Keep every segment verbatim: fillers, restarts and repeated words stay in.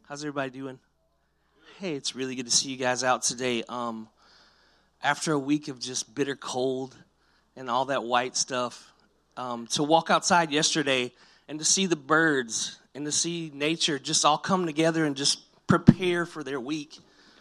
How's everybody doing? Hey, it's really good to see you guys out today. Um, after a week of just bitter cold and all that white stuff, um, to walk outside yesterday and to see the birds and to see nature just all come together and just prepare for their week.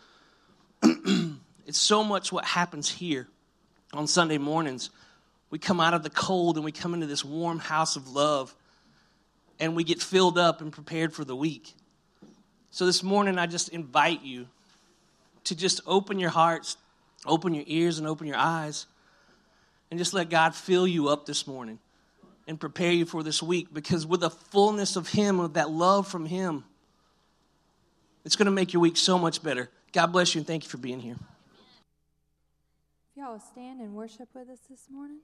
It's so much what happens here on Sunday mornings. We come out of the cold and we come into this warm house of love and we get filled up and prepared for the week. So this morning, I just invite you to just open your hearts, open your ears, and open your eyes, and just let God fill you up this morning and prepare you for this week, because with the fullness of Him, with that love from Him, it's going to make your week so much better. God bless you, and thank you for being here. If y'all will stand and worship with us this morning.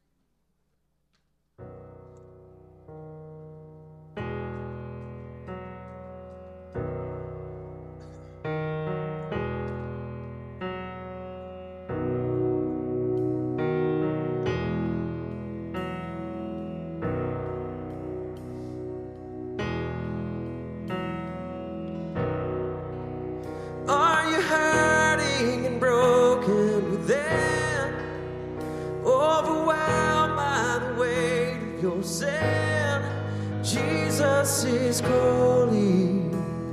Jesus is calling.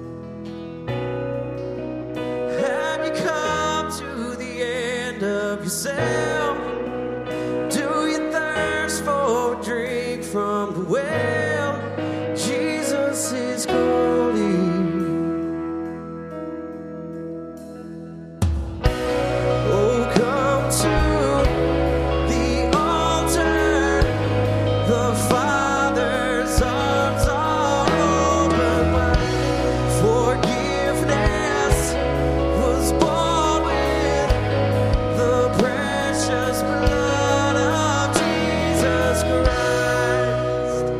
Have you come to the end of yourself? Do you thirst for a drink from the well? Jesus is calling. Oh, come to the altar. The Father's arms are open wide. Forgiveness was bought with the precious blood of Jesus Christ.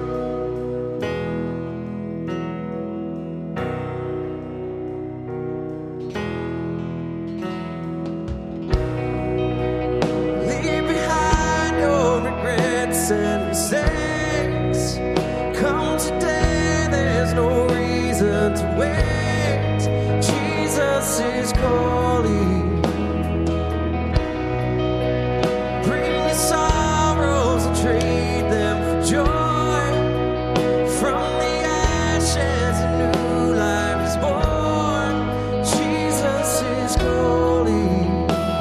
Leave behind your regrets and mistakes. Come today, there's no reason to wait. Jesus is calling. Bring your sorrows and trade them for joy. From the ashes, a new life is born. Jesus is calling.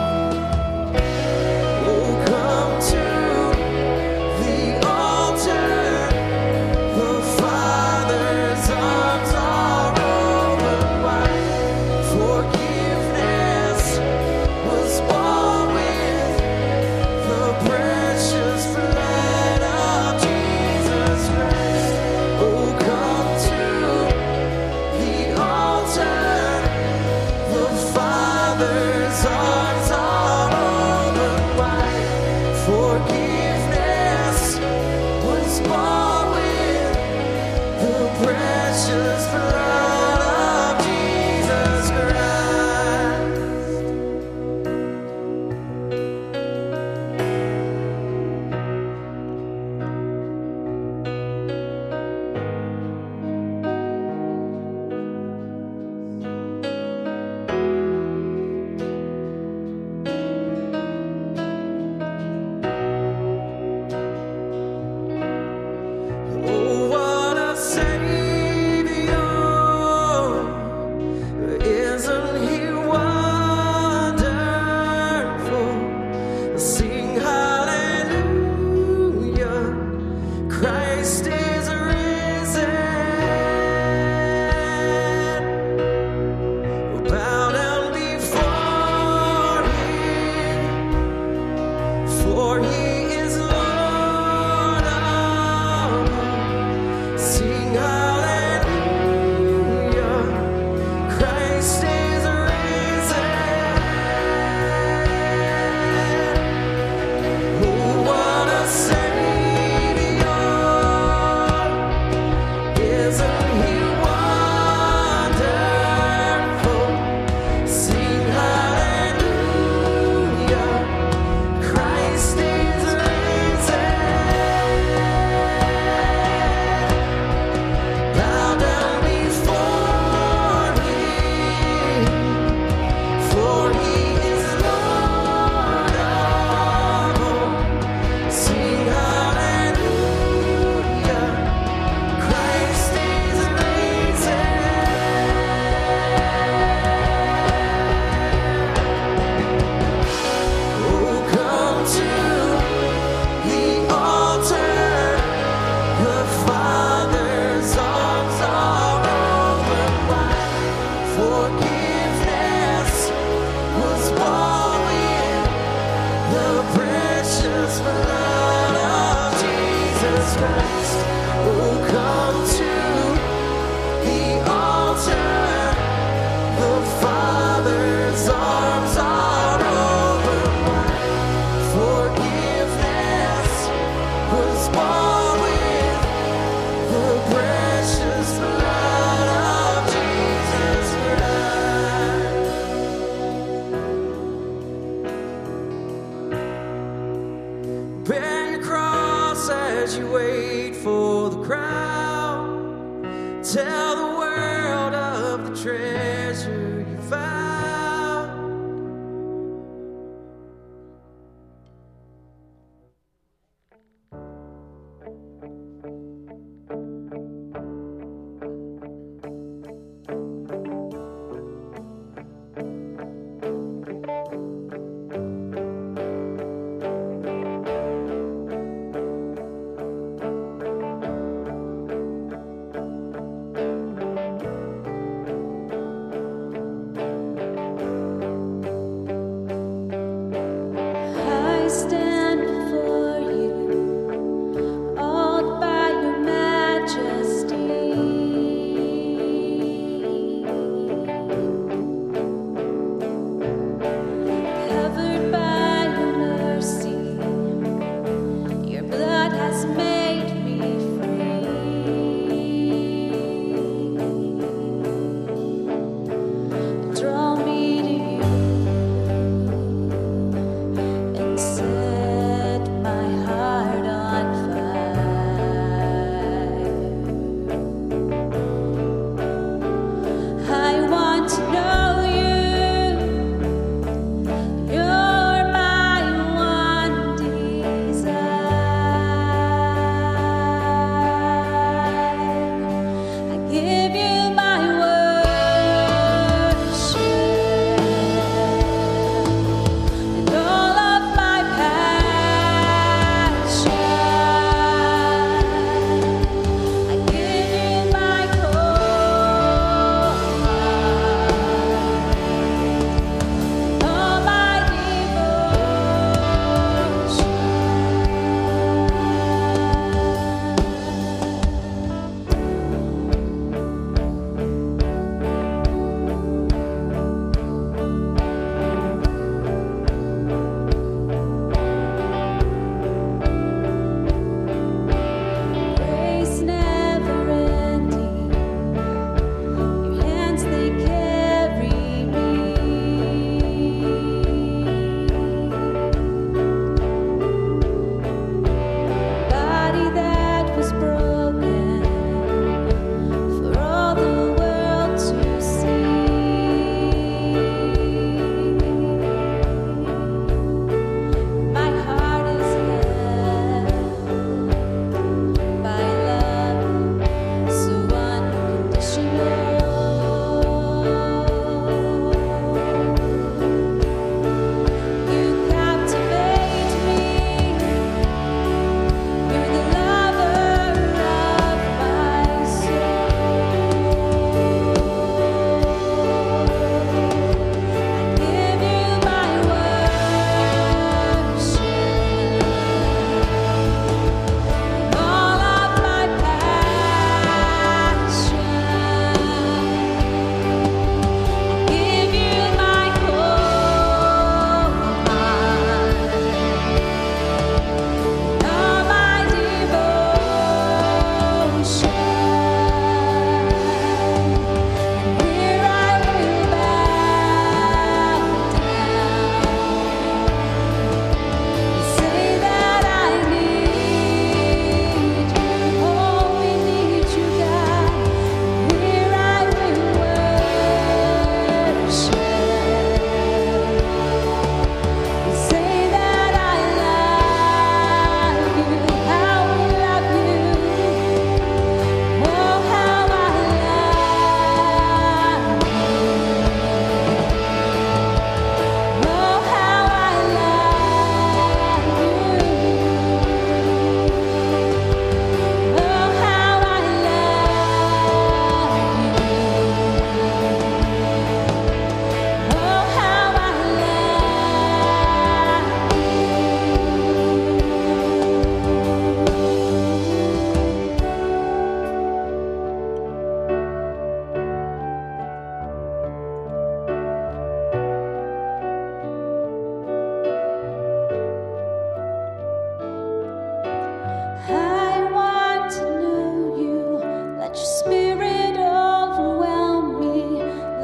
Oh, come to the altar. The Father's arms are open wide. Forgiveness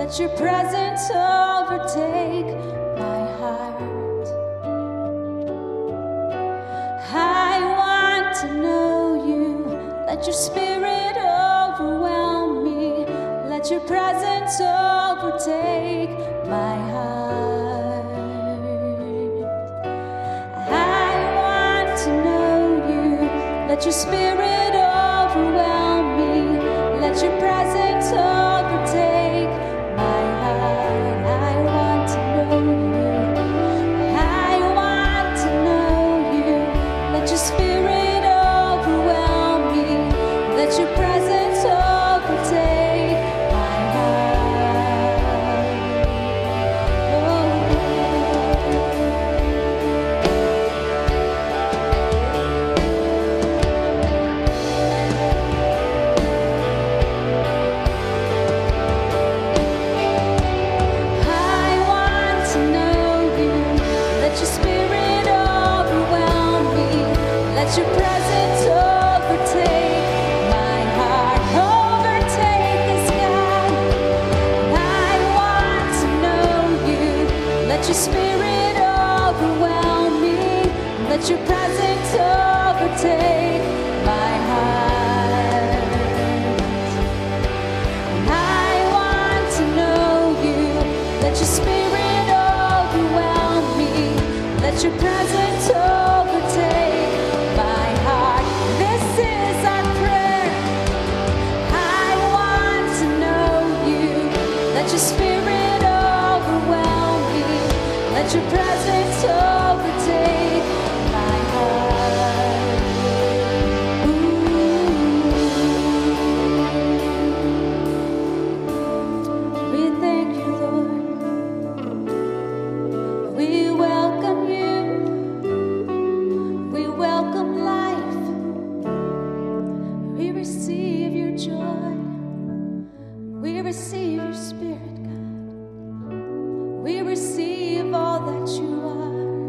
Let your presence overtake my heart. I want to know you. Let your spirit overwhelm me. Let your presence overtake my heart. I want to know you. Let your spirit overwhelm me. Let your presence overtake my heart. I want to know you. I want to know you. Let your spirit overwhelm me. Let your presence overtake my heart. Oh. I want to know you. Let your spirit overwhelm me. Let your presence overtake my heart. Overtake us, God. I want to know you. Let your spirit overwhelm me. Let your presence overtake my heart. I want to know you. Let your spirit overwhelm me. Let your presence overtake my heart. This is our prayer. I want to know you. Let your spirit overwhelm me. Let your presence overtake my heart. Ooh. We thank you, Lord. We welcome you. We welcome life. We receive your joy. We receive your spirit, God. We receive all that you are.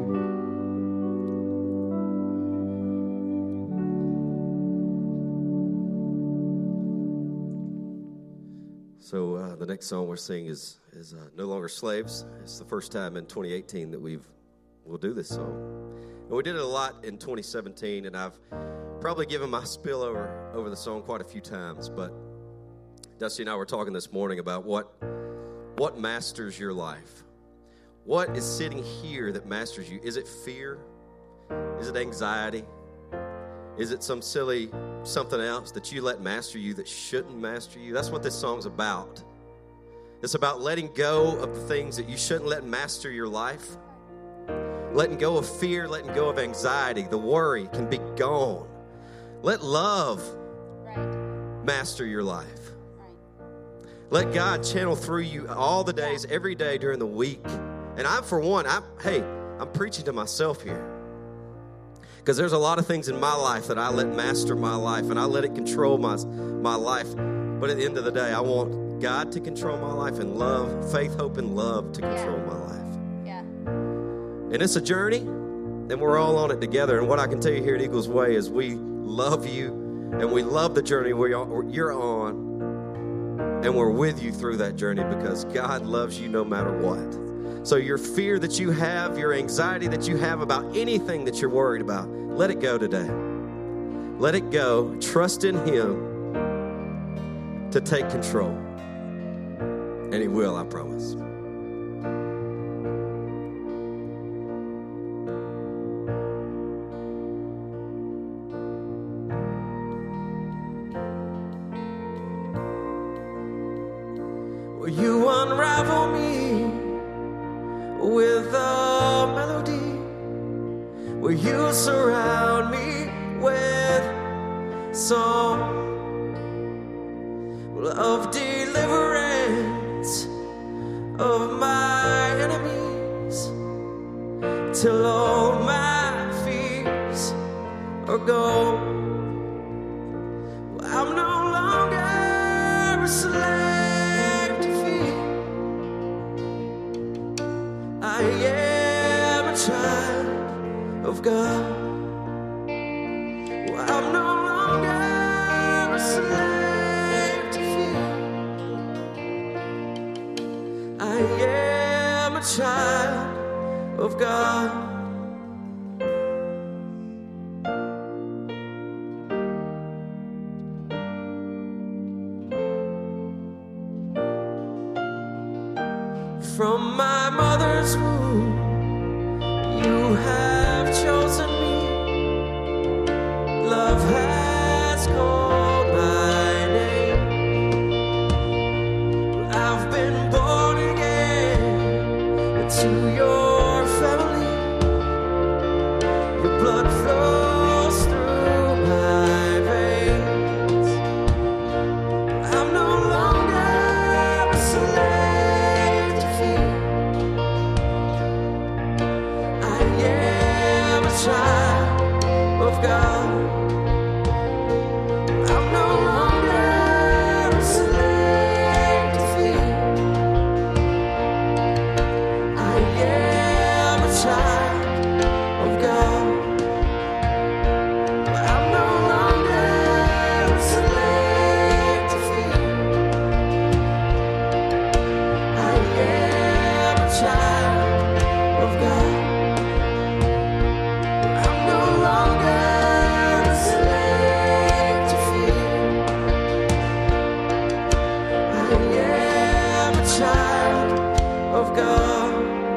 So uh, the next song we're singing is is uh, "No Longer Slaves." It's the first time in twenty eighteen that we've we'll do this song, and we did it a lot in twenty seventeen. And I've probably given my spill over over the song quite a few times. But Dusty and I were talking this morning about what what masters your life. What is sitting here that masters you? Is it fear? Is it anxiety? Is it some silly something else that you let master you that shouldn't master you? That's what this song's about. It's about letting go of the things that you shouldn't let master your life. Letting go of fear, letting go of anxiety. The worry can be gone. Let love Right. master your life. Right. Let God channel through you all the days, every day during the week. And I, for one, I'm, hey, I'm preaching to myself here. Because there's a lot of things in my life that I let master my life, and I let it control my, my life. But at the end of the day, I want God to control my life, and love, faith, hope, and love to control Yeah. my life. Yeah. And it's a journey, and we're all on it together. And what I can tell you here at Eagles Way is we love you, and we love the journey we are, you're on, and we're with you through that journey because God loves you no matter what. So your fear that you have, your anxiety that you have about anything that you're worried about, let it go today. Let it go. Trust in Him to take control. And He will, I promise. Will you unravel me with a melody? Will you surround me with song of deliverance of my enemies till all my fears are gone? I'm no longer a slave to fear. I am a child of God. I'm no longer a slave to fear. I am a child of God. From my mother's womb, you have chosen me. Love has called my name. I've been born again into your family. Your blood flows through my veins. I'm no longer a slave to fear. I am a child of God. I'm no longer a slave to fear. I am a child of God. I'm no longer a slave to fear. I am a child of God. I'm no longer a slave to fear. I am a child of God.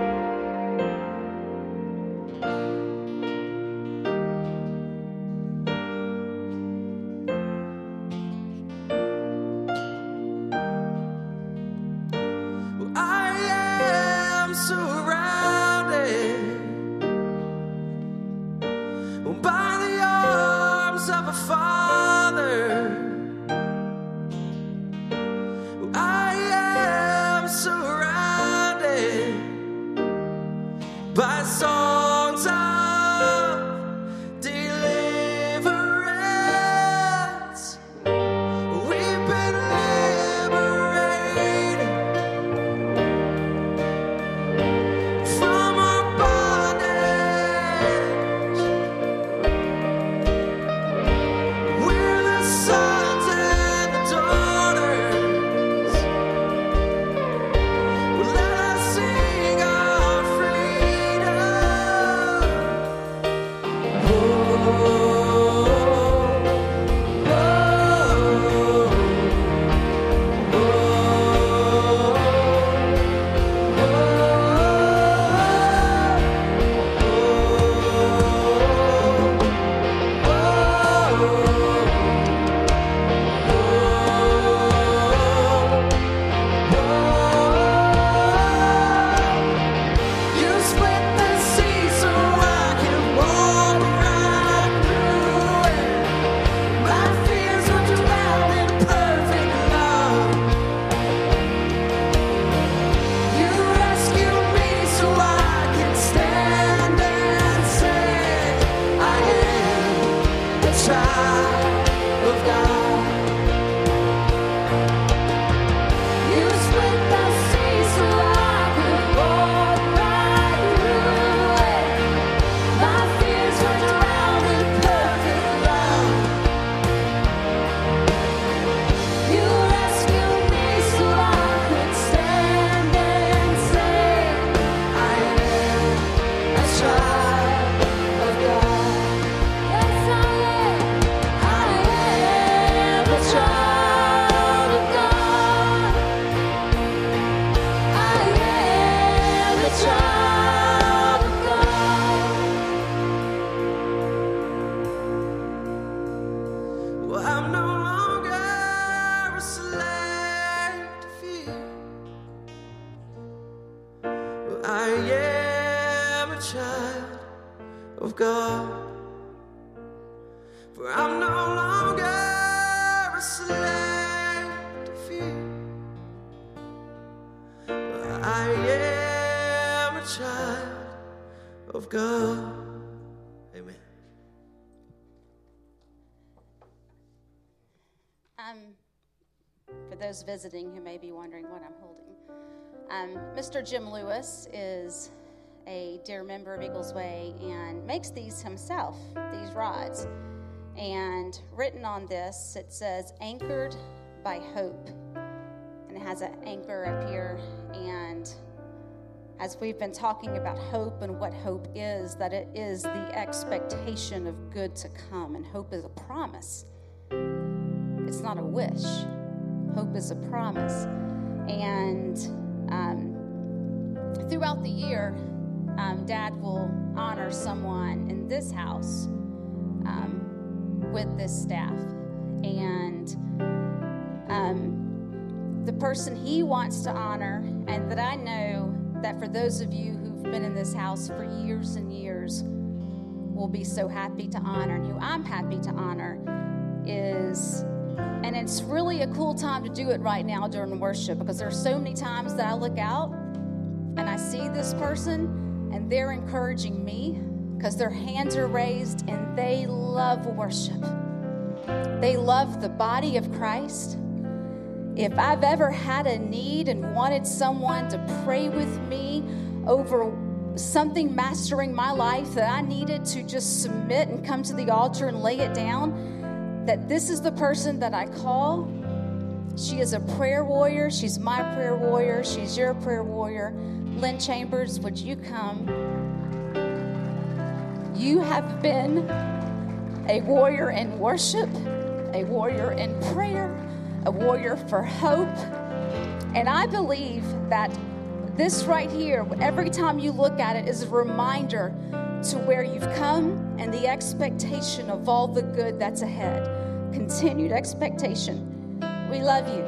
I am surrounded by the arms of a father. I am surrounded by songs of deliverance. We've been liberated from our bondage. We're the sons and the daughters. Let us sing our freedom. Oh, you split the sea so I can walk right through it. My fears were drowned in perfect love. You rescued me so I can stand and say, I am a child of God. You split the sea so I could walk right through it. My fears were drowned in perfect love. You rescued me so I could stand and say, I am a child of God. Yes, I am. I am a child of God. I am a child of God. Well, I'm no longer a slave to fear. Well, I am a child of God. For I'm no longer a slave to fear. Well, I am a child of God. Amen. Um, for those visiting who may be wondering what I'm holding, um, Mister Jim Lewis is a dear member of Eagles Way and makes these himself, these rods. And written on this, it says, anchored by hope. And it has an anchor up here. And as we've been talking about hope and what hope is, that it is the expectation of good to come. And hope is a promise. It's not a wish. Hope is a promise. And um, throughout the year, um, Dad will honor someone in this house um, with this staff. And um, the person he wants to honor, and that I know that for those of you who've been in this house for years and years will be so happy to honor, and who I'm happy to honor, is, and it's really a cool time to do it right now during worship, because there are so many times that I look out and I see this person and they're encouraging me because their hands are raised and they love worship. They love the body of Christ. If I've ever had a need and wanted someone to pray with me over something mastering my life that I needed to just submit and come to the altar and lay it down, that this is the person that I call. She is a prayer warrior. She's my prayer warrior. She's your prayer warrior. Lynn Chambers, would you come? You have been a warrior in worship, a warrior in prayer, a warrior for hope. And I believe that this right here, every time you look at it, is a reminder to where you've come and the expectation of all the good that's ahead. Continued expectation. We love you.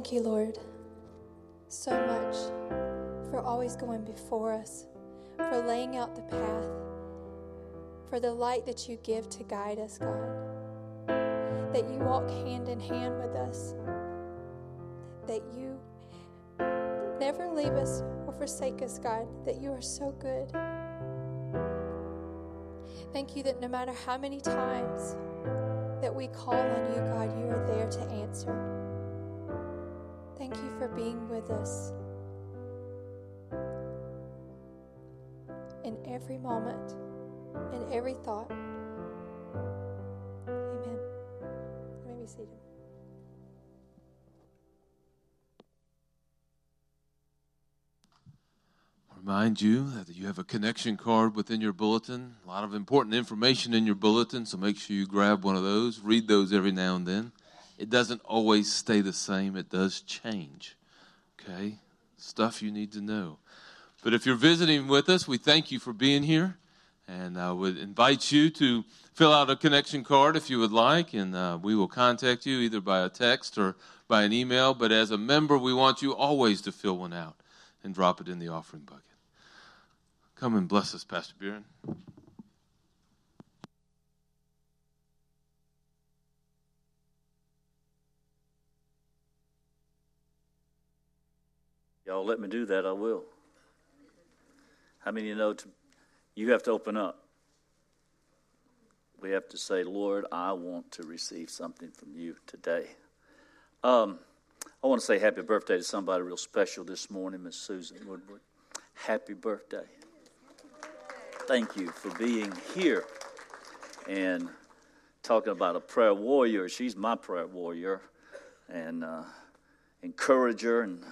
Thank you, Lord, so much for always going before us, for laying out the path, for the light that you give to guide us, God, that you walk hand in hand with us, that you never leave us or forsake us, God, that you are so good. Thank you that no matter how many times that we call on you, God, you are there to answer. Thank you for being with us in every moment, in every thought. Amen. You may be seated. Remind you that you have a connection card within your bulletin. A lot of important information in your bulletin, so make sure you grab one of those. Read those every now and then. It doesn't always stay the same. It does change, okay? Stuff you need to know. But if you're visiting with us, we thank you for being here, and I would invite you to fill out a connection card if you would like, and uh, we will contact you either by a text or by an email. But as a member, we want you always to fill one out and drop it in the offering bucket. Come and bless us, Pastor Buren. Y'all let me do that, I will. How many of you know to, you have to open up? We have to say, Lord, I want to receive something from you today. Um, I want to say happy birthday to somebody real special this morning, Miss Susan Woodward. Happy birthday. Thank you for being here and talking about a prayer warrior. She's my prayer warrior and uh, encourager and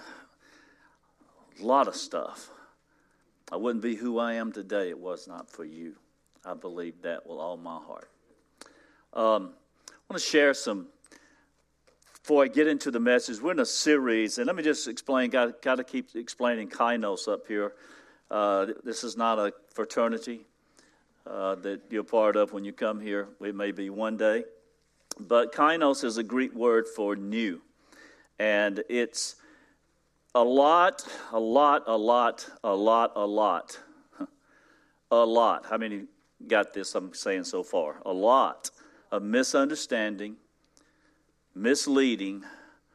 a lot of stuff. I wouldn't be who I am today. It was not for you. I believe that with all my heart. Um, I want to share some, before I get into the message, we're in a series, and let me just explain, got, got to keep explaining Kainos up here. Uh, this is not a fraternity uh, that you're part of when you come here. It may be one day. But Kainos is a Greek word for new. And it's a lot, a lot, a lot, a lot, a lot. A lot. How many got this I'm saying so far? A lot of misunderstanding, misleading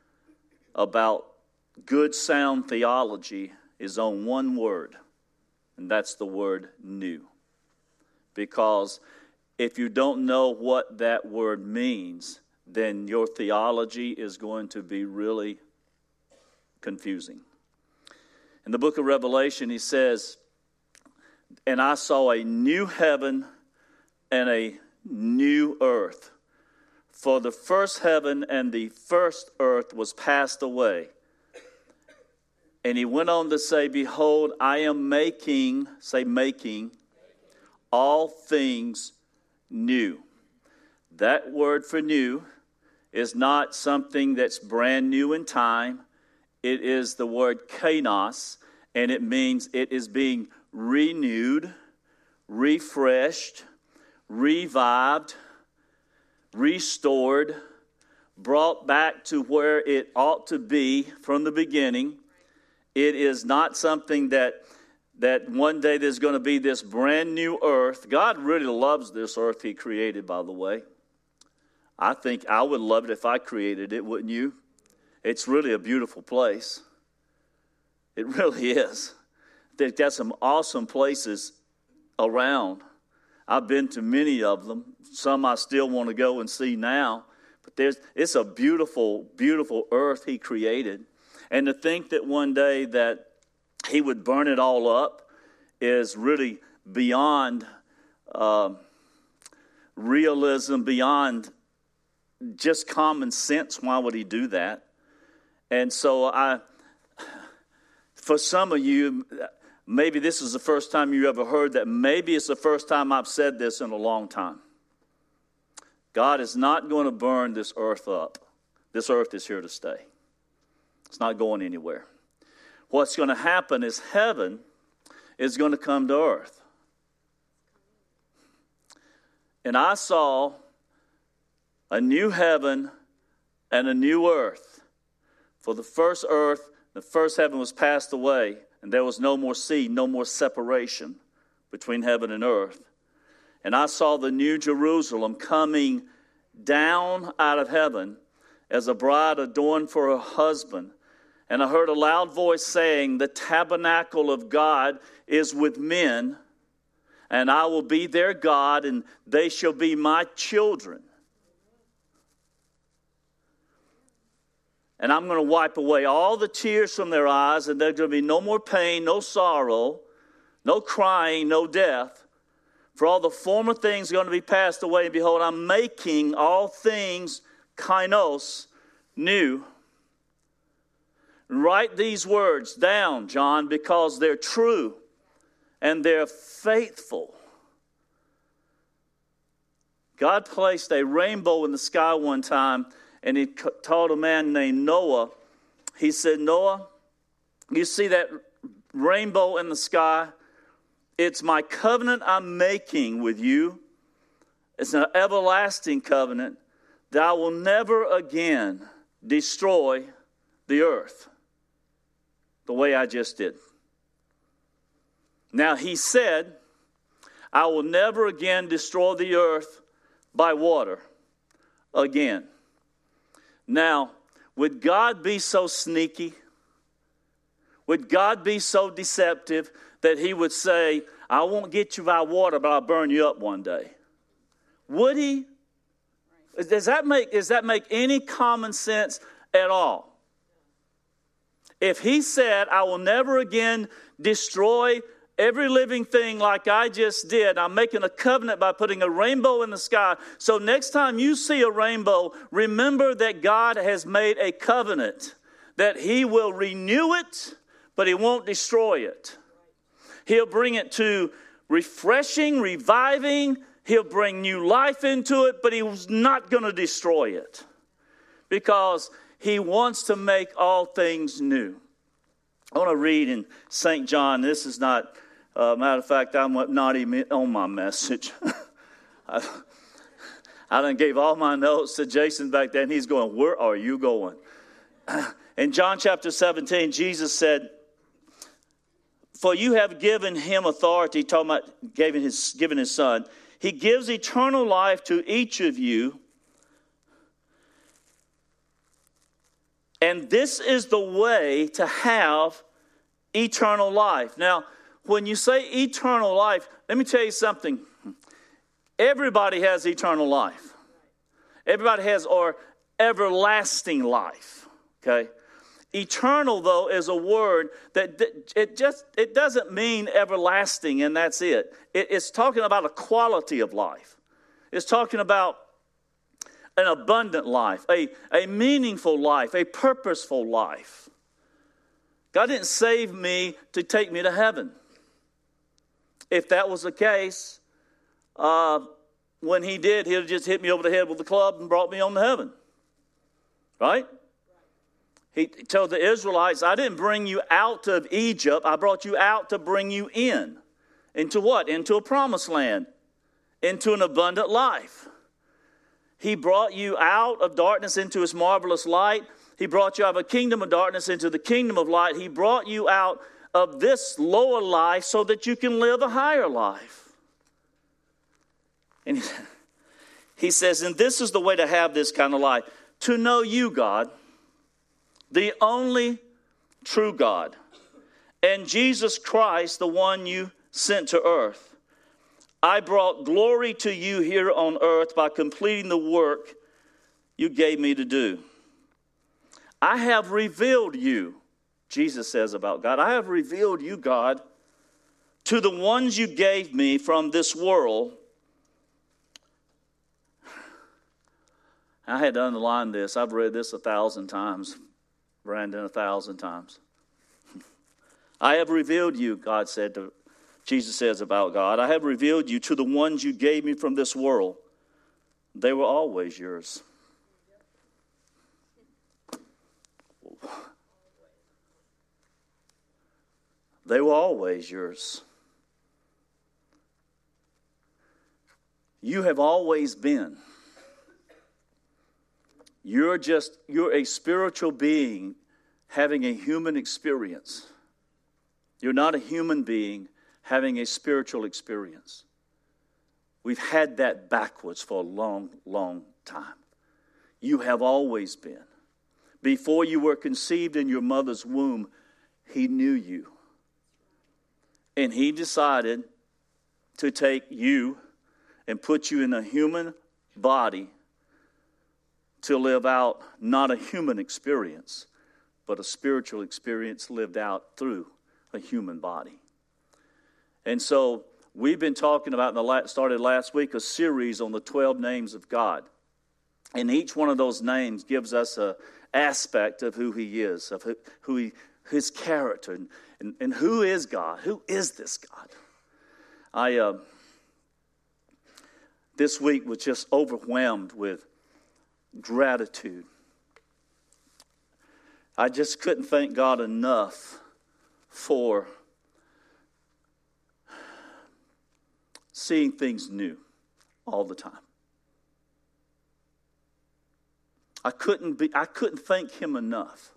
about good sound theology is on one word, and that's the word new. Because if you don't know what that word means, then your theology is going to be really confusing. In the book of Revelation, he says, and I saw a new heaven and a new earth. For the first heaven and the first earth was passed away. And he went on to say, behold, I am making, say making, all things new. That word for new is not something that's brand new in time. It is the word kainos, and it means it is being renewed, refreshed, revived, restored, brought back to where it ought to be from the beginning. It is not something that that one day there's going to be this brand new earth. God really loves this earth he created, by the way. I think I would love it if I created it, wouldn't you? It's really a beautiful place. It really is. They've got some awesome places around. I've been to many of them. Some I still want to go and see now. But there's it's a beautiful, beautiful earth he created. And to think that one day that he would burn it all up is really beyond uh, realism, beyond just common sense. Why would he do that? And so I, for some of you, maybe this is the first time you ever heard that. Maybe it's the first time I've said this in a long time. God is not going to burn this earth up. This earth is here to stay. It's not going anywhere. What's going to happen is heaven is going to come to earth. And I saw a new heaven and a new earth. For the first earth, the first heaven was passed away, and there was no more sea, no more separation between heaven and earth. And I saw the new Jerusalem coming down out of heaven as a bride adorned for her husband. And I heard a loud voice saying, the tabernacle of God is with men, and I will be their God, and they shall be my children. And I'm going to wipe away all the tears from their eyes, and there's going to be no more pain, no sorrow, no crying, no death. For all the former things are going to be passed away, and behold, I'm making all things kainos, new. Write these words down, John, because they're true and they're faithful. God placed a rainbow in the sky one time, and he told a man named Noah, he said, Noah, you see that rainbow in the sky? It's my covenant I'm making with you. It's an everlasting covenant that I will never again destroy the earth the way I just did. Now he said, I will never again destroy the earth by water again. Now, would God be so sneaky? Would God be so deceptive that he would say, I won't get you by water, but I'll burn you up one day? Would he? Does that make, does that make any common sense at all? If he said, I will never again destroy every living thing like I just did, I'm making a covenant by putting a rainbow in the sky. So next time you see a rainbow, remember that God has made a covenant that he will renew it, but he won't destroy it. He'll bring it to refreshing, reviving. He'll bring new life into it, but he's not going to destroy it because he wants to make all things new. I want to read in Saint John. This is not, uh, matter of fact, I'm not even on my message. I, I done gave all my notes to Jason back then. He's going, where are you going? In John chapter seventeen, Jesus said, for you have given him authority, talking about giving his, giving his son. He gives eternal life to each of you. And this is the way to have eternal life. Now, when you say eternal life, let me tell you something. Everybody has eternal life. Everybody has or everlasting life. Okay? Eternal, though, is a word that it just it doesn't mean everlasting and that's it. it. It's talking about a quality of life. It's talking about an abundant life, a, a meaningful life, a purposeful life. God didn't save me to take me to heaven. If that was the case, uh, when he did, he'd just hit me over the head with a club and brought me on to heaven. Right? He told the Israelites, I didn't bring you out of Egypt. I brought you out to bring you in. Into what? Into a promised land. Into an abundant life. He brought you out of darkness into his marvelous light. He brought you out of a kingdom of darkness into the kingdom of light. He brought you out of this lower life so that you can live a higher life. And he says, and this is the way to have this kind of life. To know you, God, the only true God, and Jesus Christ, the one you sent to earth. I brought glory to you here on earth by completing the work you gave me to do. I have revealed you, Jesus says about God. I have revealed you, God, to the ones you gave me from this world. I had to underline this. I've read this a thousand times. Brandon, a thousand times. I have revealed you, God said to Jesus says about God. I have revealed you to the ones you gave me from this world. They were always yours. They were always yours. You have always been. You're just, you're a spiritual being having a human experience. You're not a human being having a spiritual experience. We've had that backwards for a long, long time. You have always been. Before you were conceived in your mother's womb, he knew you. And he decided to take you and put you in a human body to live out not a human experience, but a spiritual experience lived out through a human body. And so we've been talking about, in the last, started last week, a series on the twelve names of God. And each one of those names gives us an aspect of who he is, of who, who he, his character, and, and, and who is God? Who is this God? I uh, this week was just overwhelmed with gratitude. I just couldn't thank God enough for seeing things new all the time. I couldn't be I couldn't thank him enough.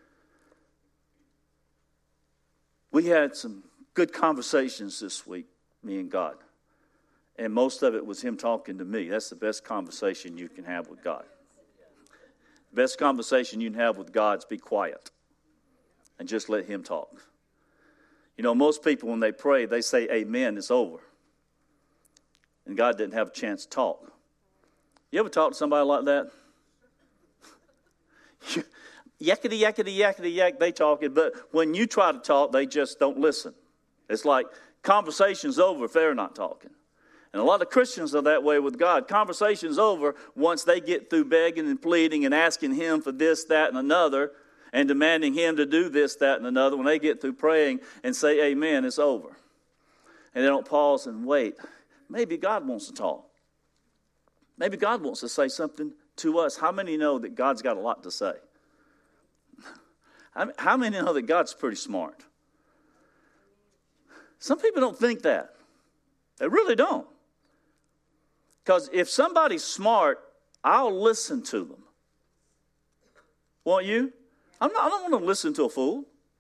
We had some good conversations this week, me and God. And most of it was him talking to me. That's the best conversation you can have with God. The best conversation you can have with God is be quiet and just let him talk. You know, most people, when they pray, they say, amen, it's over. And God didn't have a chance to talk. You ever talk to somebody like that? Yakety, yakety, yakety, yak, they talking. But when you try to talk, they just don't listen. It's like conversation's over if they're not talking. And a lot of Christians are that way with God. Conversation's over once they get through begging and pleading and asking him for this, that, and another, and demanding him to do this, that, and another. When they get through praying and say amen, it's over. And they don't pause and wait. Maybe God wants to talk. Maybe God wants to say something to us. How many know that God's got a lot to say? How many know that God's pretty smart? Some people don't think that. They really don't. Because if somebody's smart, I'll listen to them. Won't you? I'm not, I don't want to listen to a fool.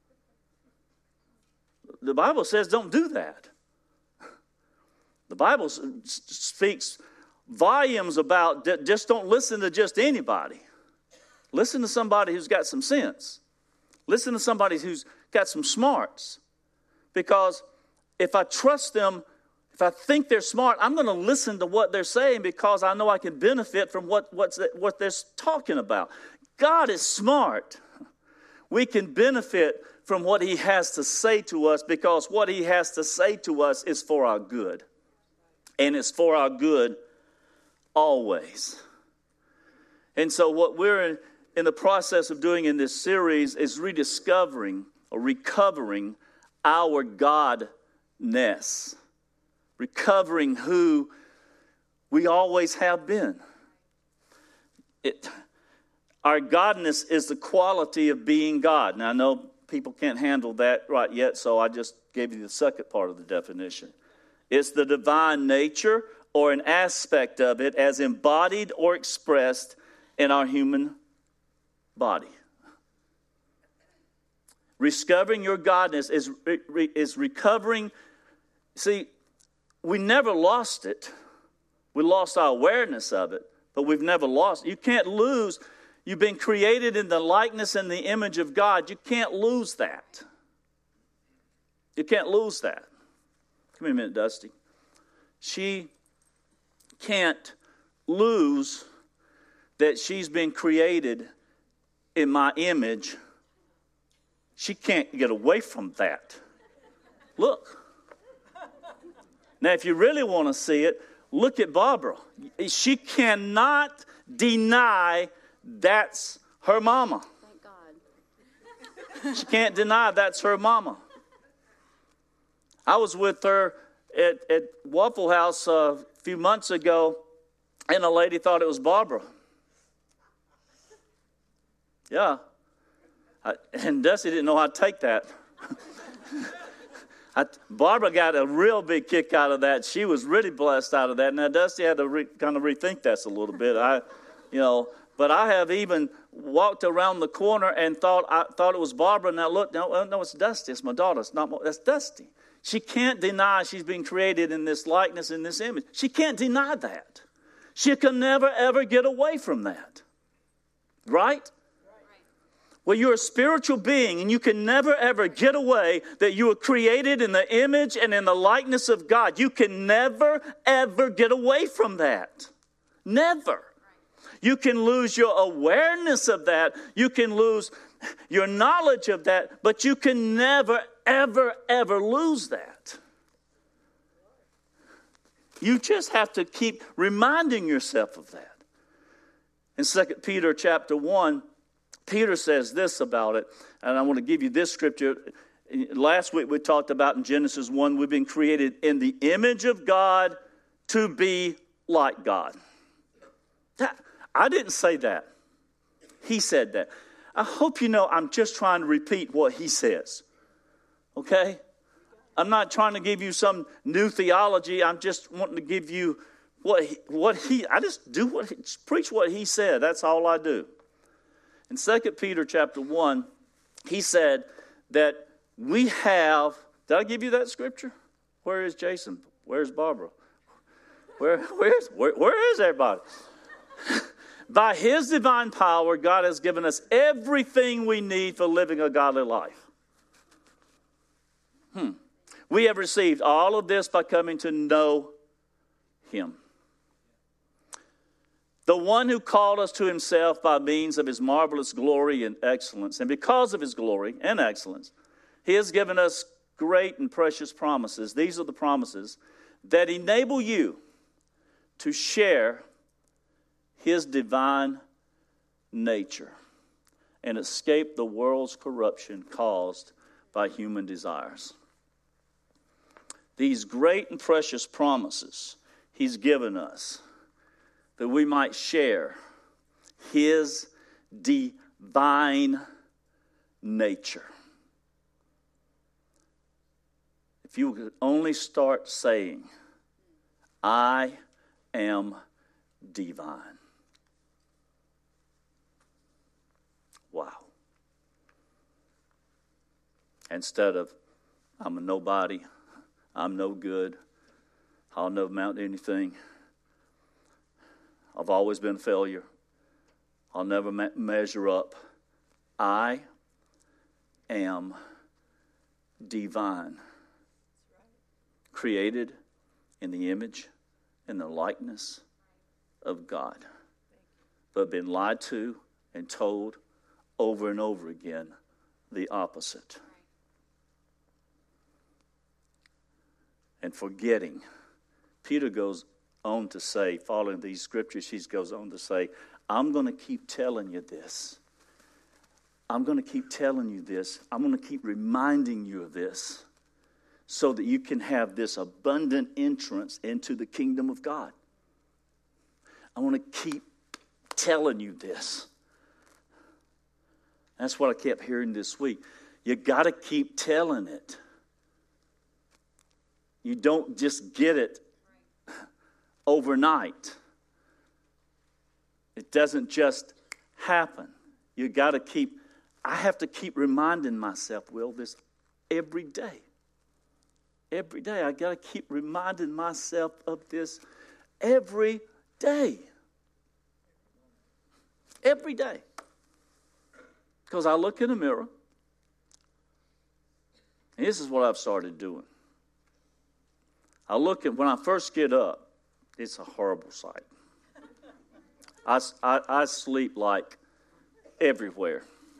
The Bible says don't do that. The Bible speaks volumes about just don't listen to just anybody. Listen to somebody who's got some sense. Listen to somebody who's got some smarts. Because if I trust them, if I think they're smart, I'm going to listen to what they're saying because I know I can benefit from what, what's, what they're talking about. God is smart. We can benefit from what he has to say to us because what he has to say to us is for our good. And it's for our good always. And so what we're in, in the process of doing in this series is rediscovering or recovering our Godness. Recovering who we always have been. It, our Godness is the quality of being God. Now, I know people can't handle that right yet, so I just gave you the second part of the definition. It's the divine nature or an aspect of it as embodied or expressed in our human body. Discovering your Godness is, is recovering. See, we never lost it. We lost our awareness of it, but we've never lost it. You can't lose. You've been created in the likeness and the image of God. You can't lose that. You can't lose that. Come here a minute, Dusty. She can't lose that she's been created in my image. She can't get away from that. Look. Now, if you really want to see it, look at Barbara. She cannot deny that's her mama. Thank God. She can't deny that's her mama. I was with her at, at Waffle House a few months ago, and a lady thought it was Barbara. Yeah. I, and Dusty didn't know how to take that. I, Barbara got a real big kick out of that. She was really blessed out of that. Now, Dusty had to re, kind of rethink that a little bit. I, you know, But I have even walked around the corner and thought I thought it was Barbara, and I looked, no, no, it's Dusty. It's my daughter. It's not. That's Dusty. She can't deny she's been created in this likeness, in this image. She can't deny that. She can never, ever get away from that. Right? Well, you're a spiritual being, and you can never, ever get away that you were created in the image and in the likeness of God. You can never, ever get away from that. Never. You can lose your awareness of that. You can lose your knowledge of that, but you can never, ever, ever lose that. You just have to keep reminding yourself of that. In Second Peter chapter one, Peter says this about it, and I want to give you this scripture. Last week we talked about in Genesis one, we've been created in the image of God to be like God. That, I didn't say that. He said that. I hope you know I'm just trying to repeat what he says. Okay? I'm not trying to give you some new theology. I'm just wanting to give you what he, what he I just do what he, preach what he said. That's all I do. In Second Peter chapter one, he said that we have, did I give you that scripture? Where is Jason? Where's Barbara? Where, where's, where, where is everybody? By his divine power, God has given us everything we need for living a godly life. Hmm. We have received all of this by coming to know him. The one who called us to himself by means of his marvelous glory and excellence. And because of his glory and excellence, he has given us great and precious promises. These are the promises that enable you to share his divine nature and escape the world's corruption caused by human desires. These great and precious promises he's given us that we might share his divine nature. If you could only start saying, I am divine. Wow. Instead of, I'm a nobody, I'm no good, I'll never amount to anything, I've always been a failure, I'll never me- measure up. I am divine. Created in the image and the likeness of God, but been lied to and told over and over again the opposite. And forgetting. Peter goes on to say, following these scriptures, he goes on to say, I'm going to keep telling you this. I'm going to keep telling you this. I'm going to keep reminding you of this so that you can have this abundant entrance into the kingdom of God. I want to keep telling you this. That's what I kept hearing this week. You got to keep telling it. You don't just get it overnight. It doesn't just happen. You got to keep, I have to keep reminding myself, Will, this every day. Every day. I got to keep reminding myself of this every day. Every day. Because I look in the mirror, and this is what I've started doing. I look at, when I first get up, it's a horrible sight. I, I, I sleep like everywhere.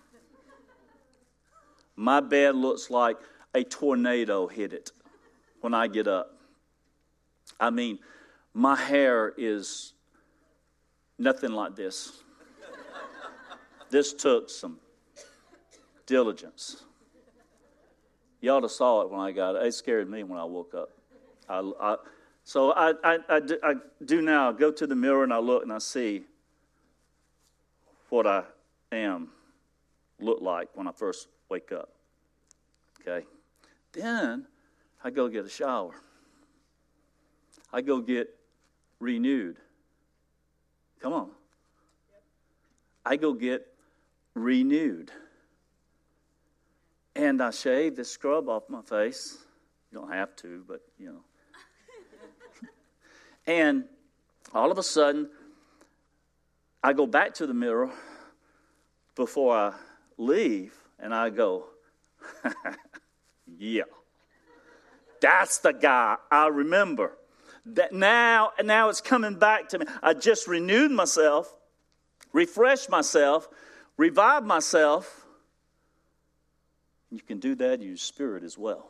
My bed looks like a tornado hit it when I get up. I mean, my hair is nothing like this. This took some diligence. You ought to saw it when I got it. It scared me when I woke up. I, I, so I, I, I, do, I do now. I go to the mirror and I look and I see what I am, look like when I first wake up. Okay? Then I go get a shower. I go get renewed. Come on. I go get renewed. And I shave this scrub off my face. You don't have to, but, you know. And all of a sudden, I go back to the mirror before I leave, and I go, yeah, that's the guy I remember. That now, now it's coming back to me. I just renewed myself, refreshed myself, revived myself. You can do that in your spirit as well.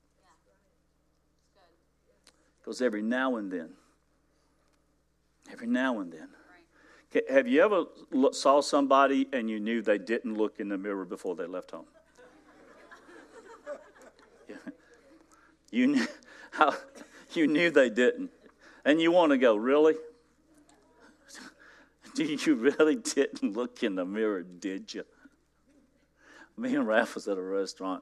Because every now and then, every now and then. Have you ever saw somebody and you knew they didn't look in the mirror before they left home? You knew how you knew they didn't, and you want to go, really? Do you really didn't look in the mirror, did you? Me and Raph was at a restaurant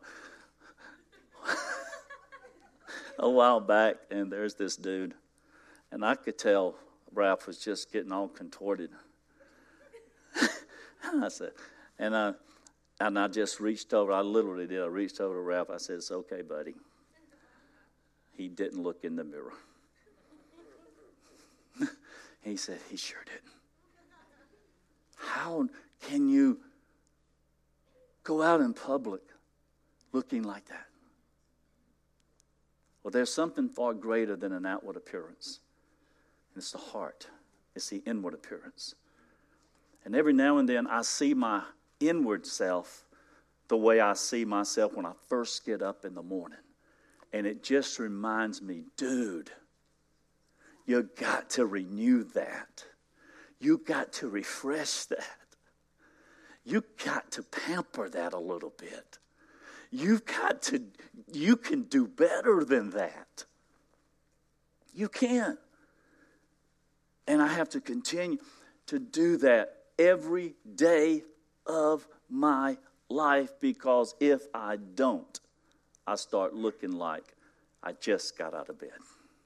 a while back, and there's this dude, and I could tell Raph was just getting all contorted. I said, and I, and I just reached over. I literally did. I reached over to Raph. I said, "It's okay, buddy." He didn't look in the mirror. He said, "He sure didn't." How can you go out in public looking like that? Well, there's something far greater than an outward appearance. And it's the heart. It's the inward appearance. And every now and then I see my inward self the way I see myself when I first get up in the morning. And it just reminds me, dude, you got to renew that. You got to refresh that. You got to pamper that a little bit. You've got to, you can do better than that. You can. And I have to continue to do that every day of my life, because if I don't, I start looking like I just got out of bed.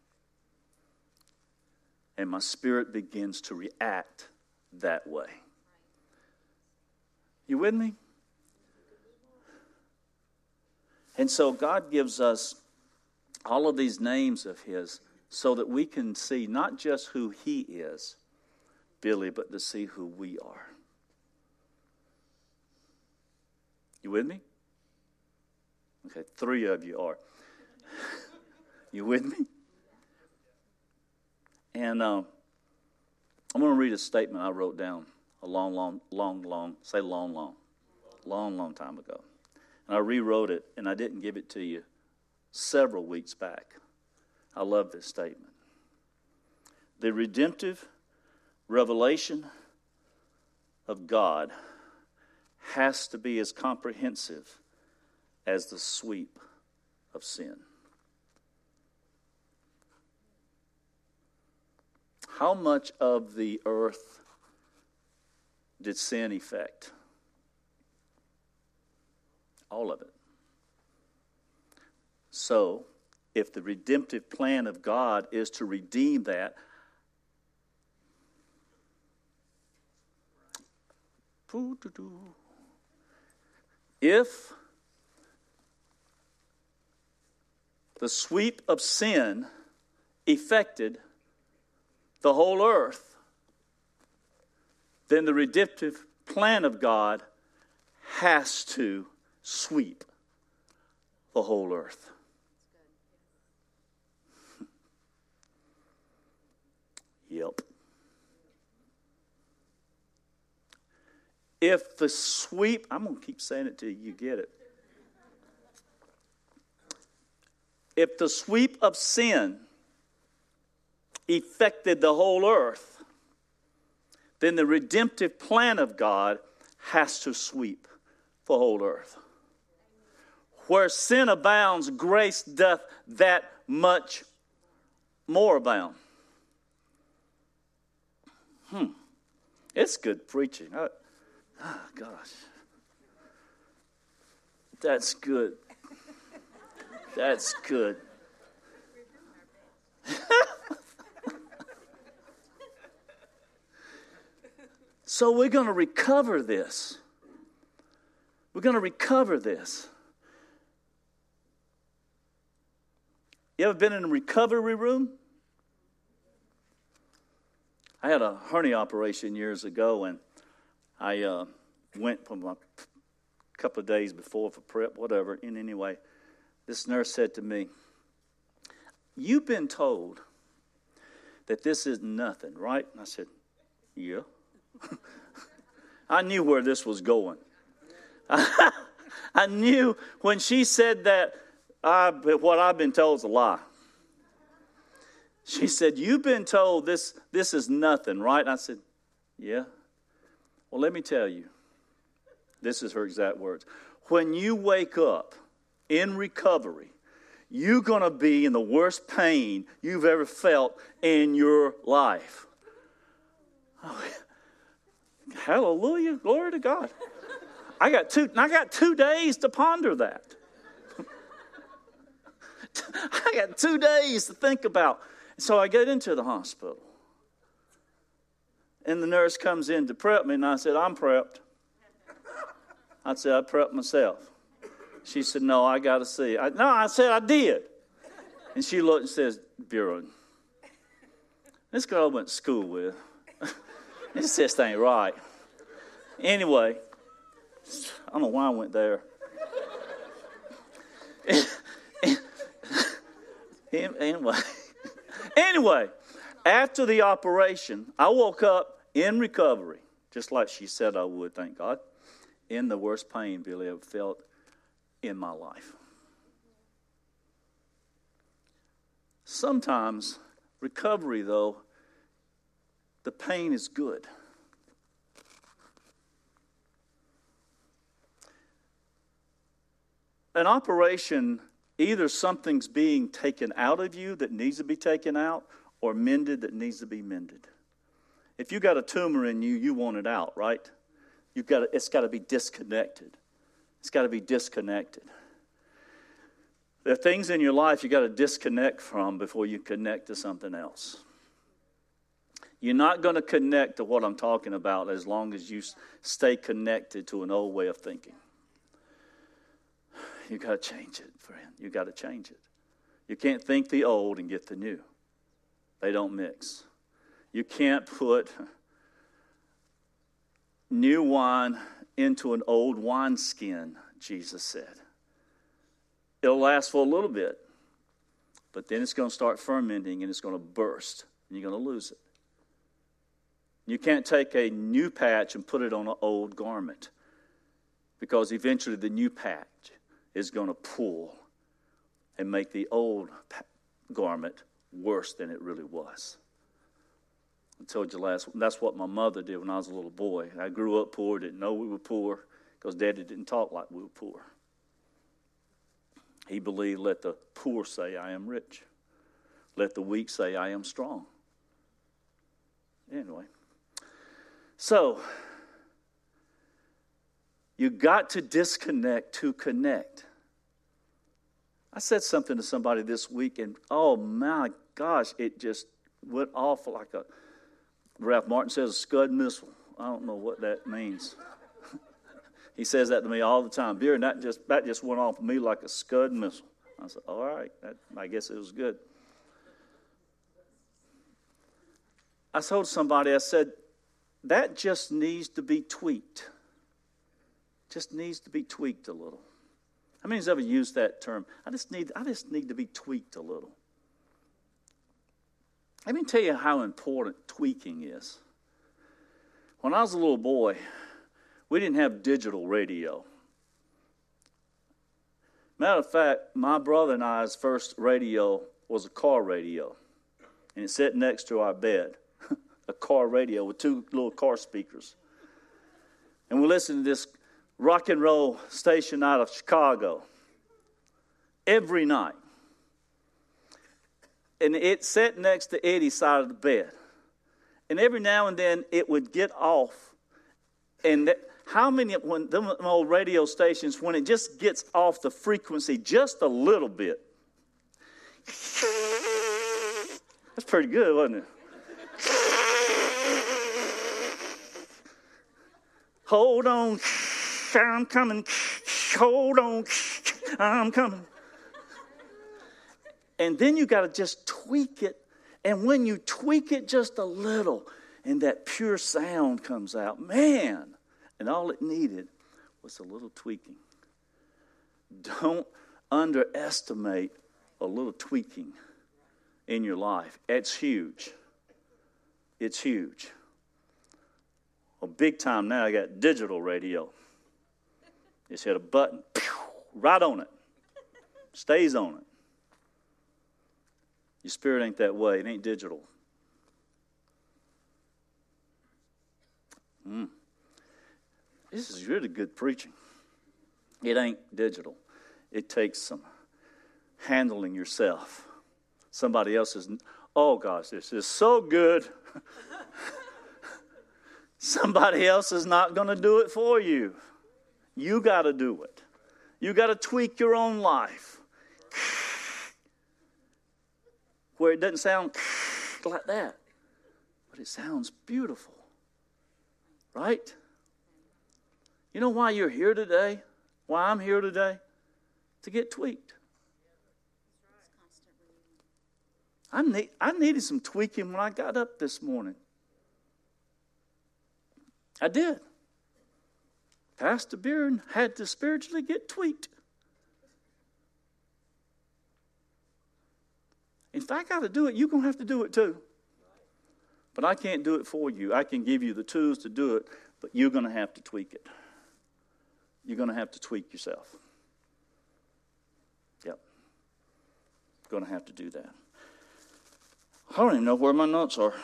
And my spirit begins to react that way. You with me? And so God gives us all of these names of His so that we can see not just who He is, Billy, but to see who we are. You with me? Okay, three of you are. You with me? And um, I'm going to read a statement I wrote down a long, long, long, long, say long, long, long, long time ago. And I rewrote it, and I didn't give it to you several weeks back. I love this statement. The redemptive revelation of God has to be as comprehensive as the sweep of sin. How much of the earth did sin affect? All of it. So, if the redemptive plan of God is to redeem that, if the sweep of sin affected the whole earth, then the redemptive plan of God has to sweep the whole earth. Yep. If the sweep, I'm going to keep saying it till you get it. If the sweep of sin affected the whole earth, then the redemptive plan of God has to sweep the whole earth. Where sin abounds, grace doth that much more abound. Hmm. It's good preaching. Oh, oh gosh. That's good. That's good. So we're going to recover this. We're going to recover this. You ever been in a recovery room? I had a hernia operation years ago, and I uh, went from a couple of days before for prep, whatever. And anyway, this nurse said to me, "You've been told that this is nothing, right?" And I said, "Yeah." I knew where this was going. I knew when she said that, I, what I've been told is a lie. She said, "You've been told this, this is nothing, right?" And I said, "Yeah." Well, let me tell you. This is her exact words. When you wake up in recovery, you're going to be in the worst pain you've ever felt in your life. Oh, hallelujah. Glory to God. I got two, I got two days to ponder that. I got two days to think about. So I get into the hospital. And the nurse comes in to prep me, and I said, "I'm prepped." I said, "I prepped myself." She said, "No, I got to see." I, no, I said, "I did." And she looked and says, "Buren, this girl I went to school with, this just ain't right." Anyway, I don't know why I went there. Anyway, anyway, after the operation, I woke up in recovery, just like she said I would, thank God, in the worst pain Billy ever felt in my life. Sometimes recovery, though, the pain is good. An operation, either something's being taken out of you that needs to be taken out, or mended that needs to be mended. If you got a tumor in you, you want it out, right? You've got to, it's got to be disconnected. It's got to be disconnected. There are things in your life you got to disconnect from before you connect to something else. You're not going to connect to what I'm talking about as long as you stay connected to an old way of thinking. You got to change it, friend. You got to change it. You can't think the old and get the new. They don't mix. You can't put new wine into an old wineskin, Jesus said. It'll last for a little bit, but then it's going to start fermenting and it's going to burst, and you're going to lose it. You can't take a new patch and put it on an old garment, because eventually the new patch is going to pull and make the old garment worse than it really was. I told you last, that's what my mother did when I was a little boy. I grew up poor, didn't know we were poor, because Daddy didn't talk like we were poor. He believed, let the poor say, I am rich. Let the weak say, I am strong. Anyway. So, you got to disconnect to connect. I said something to somebody this week, and oh my gosh, it just went off like a, Ralph Martin says, a Scud missile. I don't know what that means. He says that to me all the time. Beer, and that just that just went off of me like a Scud missile. I said, all right, that, I guess it was good. I told somebody, I said, that just needs to be tweaked. Just needs to be tweaked a little. How many has ever used that term? I just need I just need to be tweaked a little. Let me tell you how important tweaking is. When I was a little boy, we didn't have digital radio. Matter of fact, my brother and I's first radio was a car radio. And it sat next to our bed. A car radio with two little car speakers. And we listened to this rock and roll station out of Chicago every night. And it sat next to Eddie's side of the bed. And every now and then it would get off. And that, how many, when them old radio stations, when it just gets off the frequency just a little bit. That's pretty good, wasn't it? Hold on, I'm coming. Hold on, I'm coming. And then you got to just tweak it. And when you tweak it just a little, and that pure sound comes out, man, and all it needed was a little tweaking. Don't underestimate a little tweaking in your life. It's huge. It's huge. Well, big time now, I got digital radio. Just hit a button, right on it. Stays on it. Your spirit ain't that way. It ain't digital. Mm. This is really good preaching. It ain't digital. It takes some handling yourself. Somebody else is, oh gosh, this is so good. Somebody else is not going to do it for you. You got to do it. You got to tweak your own life. Where it doesn't sound like that, but it sounds beautiful. Right? You know why you're here today? Why I'm here today? To get tweaked. I need, I needed some tweaking when I got up this morning. I did. Pastor Beard had to spiritually get tweaked. If I got to do it, you're going to have to do it too. But I can't do it for you. I can give you the tools to do it, but you're going to have to tweak it. You're going to have to tweak yourself. Yep. Going to have to do that. I don't even know where my notes are.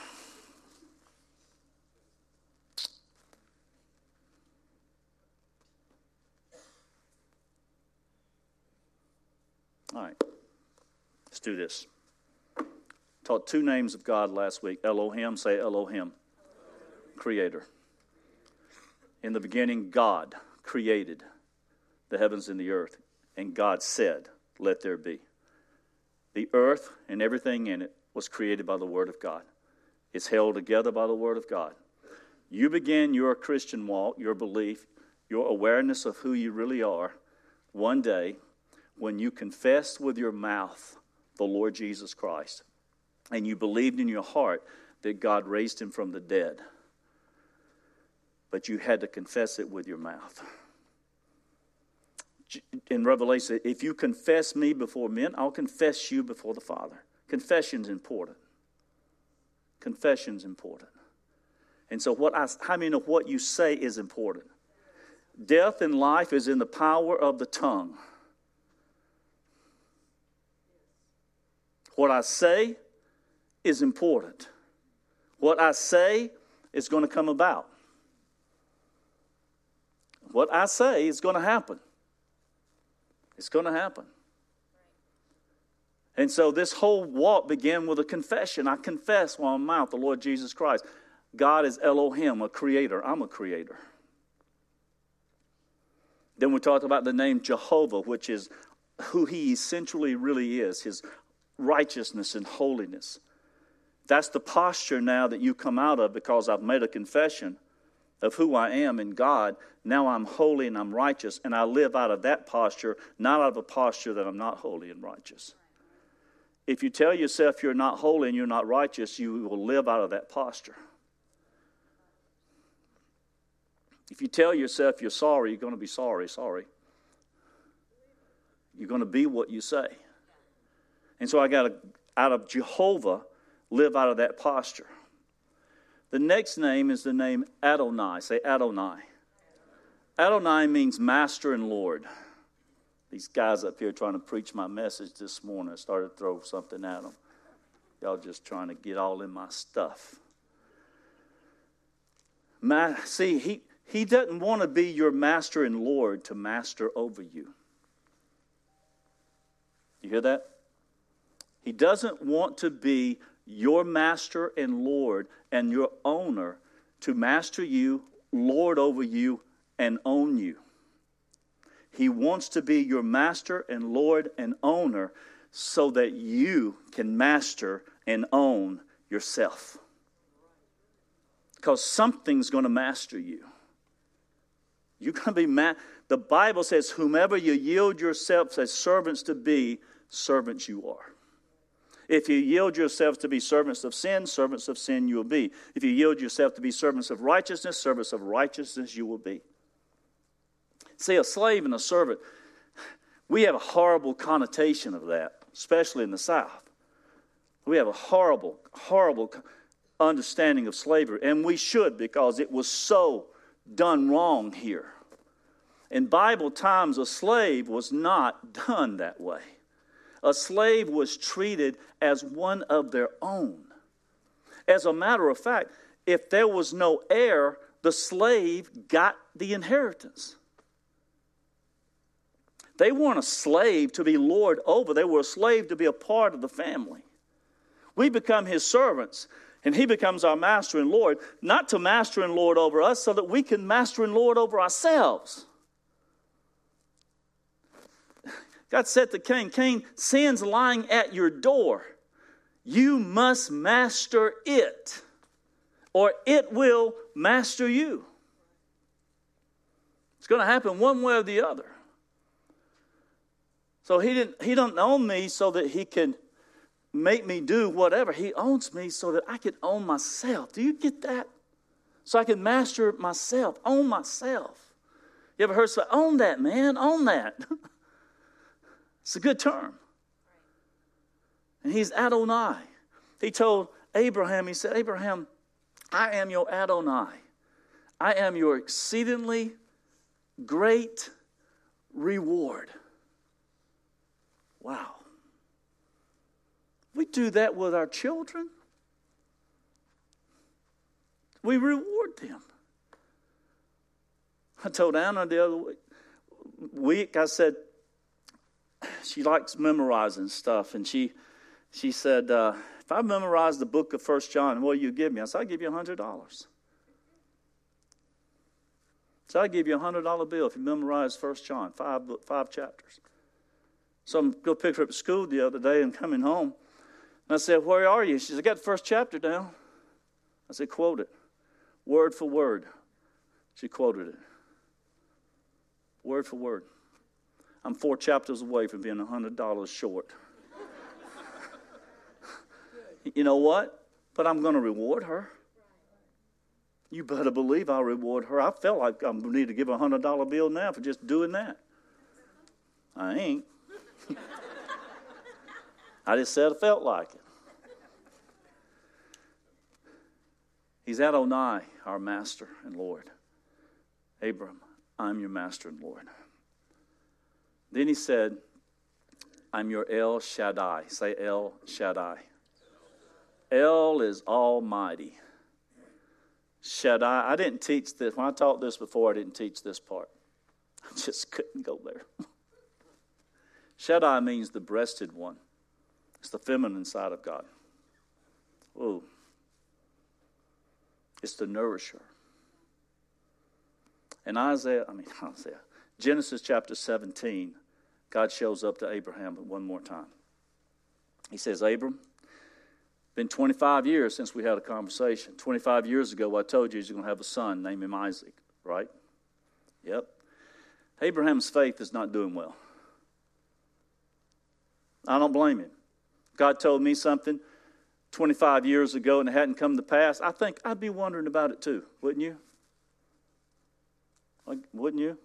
All right. Let's do this. Taught two names of God last week. Elohim, say Elohim. Creator. In the beginning, God created the heavens and the earth. And God said, let there be. The earth and everything in it was created by the Word of God. It's held together by the Word of God. You begin your Christian walk, your belief, your awareness of who you really are, one day when you confess with your mouth the Lord Jesus Christ, and you believed in your heart that God raised him from the dead, but you had to confess it with your mouth. In Revelation, if you confess me before men, I'll confess you before the Father. Confession's important. Confession's important. And so what I, how many know what you say is important? Death and life is in the power of the tongue. What I say is important. What I say is going to come about. What I say is going to happen. It's going to happen. And so this whole walk began with a confession. I confess while I'm mouth the Lord Jesus Christ. God is Elohim, a creator. I'm a creator. Then we talked about the name Jehovah, which is who he essentially really is, his righteousness and holiness. That's the posture now that you come out of because I've made a confession of who I am in God. Now I'm holy and I'm righteous, and I live out of that posture, not out of a posture that I'm not holy and righteous. If you tell yourself you're not holy and you're not righteous, you will live out of that posture. If you tell yourself you're sorry, you're going to be sorry, sorry. You're going to be what you say. And so I got to, out of Jehovah, live out of that posture. The next name is the name Adonai. Say Adonai. Adonai means master and Lord. These guys up here trying to preach my message this morning, I started to throw something at them. Y'all just trying to get all in my stuff. My, see, he, he doesn't want to be your master and Lord to master over you. You hear that? He doesn't want to be your master and Lord and your owner to master you, lord over you, and own you. He wants to be your master and Lord and owner so that you can master and own yourself. Because something's going to master you. You're going to be mad. The Bible says, whomever you yield yourselves as servants to be, servants you are. If you yield yourselves to be servants of sin, servants of sin you will be. If you yield yourself to be servants of righteousness, servants of righteousness you will be. See, a slave and a servant, we have a horrible connotation of that, especially in the South. We have a horrible, horrible understanding of slavery, and we should, because it was so done wrong here. In Bible times, a slave was not done that way. A slave was treated as one of their own. As a matter of fact, if there was no heir, the slave got the inheritance. They weren't a slave to be lord over. They were a slave to be a part of the family. We become his servants, and he becomes our master and Lord, not to master and lord over us, so that we can master and lord over ourselves. God said to Cain, Cain, sin's lying at your door. You must master it, or it will master you. It's going to happen one way or the other. So he didn't. He don't own me so that he can make me do whatever. He owns me so that I can own myself. Do you get that? So I can master myself, own myself. You ever heard somebody, own that, man, own that. It's a good term. And he's Adonai. He told Abraham, he said, Abraham, I am your Adonai. I am your exceedingly great reward. Wow. We do that with our children. We reward them. I told Anna the other week, I said, she likes memorizing stuff, and she she said, uh, if I memorize the book of First John, what will you give me? I said, I'll give you one hundred dollars. So I'll give you a one hundred dollar bill if you memorize First John, five, five chapters. So I'm going to pick her up at school the other day and coming home. And I said, where are you? She said, I got the first chapter down. I said, quote it. Word for word. She quoted it. Word for word. I'm four chapters away from being one hundred dollars short. You know what? But I'm going to reward her. You better believe I'll reward her. I felt like I need to give her a one hundred dollar bill now for just doing that. I ain't. I just said I felt like it. He's Adonai, our master and Lord. Abram, I'm your master and Lord. Then he said, I'm your El Shaddai. Say El Shaddai. El is almighty. Shaddai, I didn't teach this. When I taught this before, I didn't teach this part. I just couldn't go there. Shaddai means the breasted one. It's the feminine side of God. Ooh. It's the nourisher. And Isaiah, I mean Isaiah, Genesis chapter seventeen, God shows up to Abraham one more time. He says, Abram, been twenty-five years since we had a conversation. twenty-five years ago, I told you he's going to have a son, name him Isaac, right? Yep. Abraham's faith is not doing well. I don't blame him. God told me something twenty-five years ago and it hadn't come to pass. I think I'd be wondering about it too, wouldn't you? Like, wouldn't you?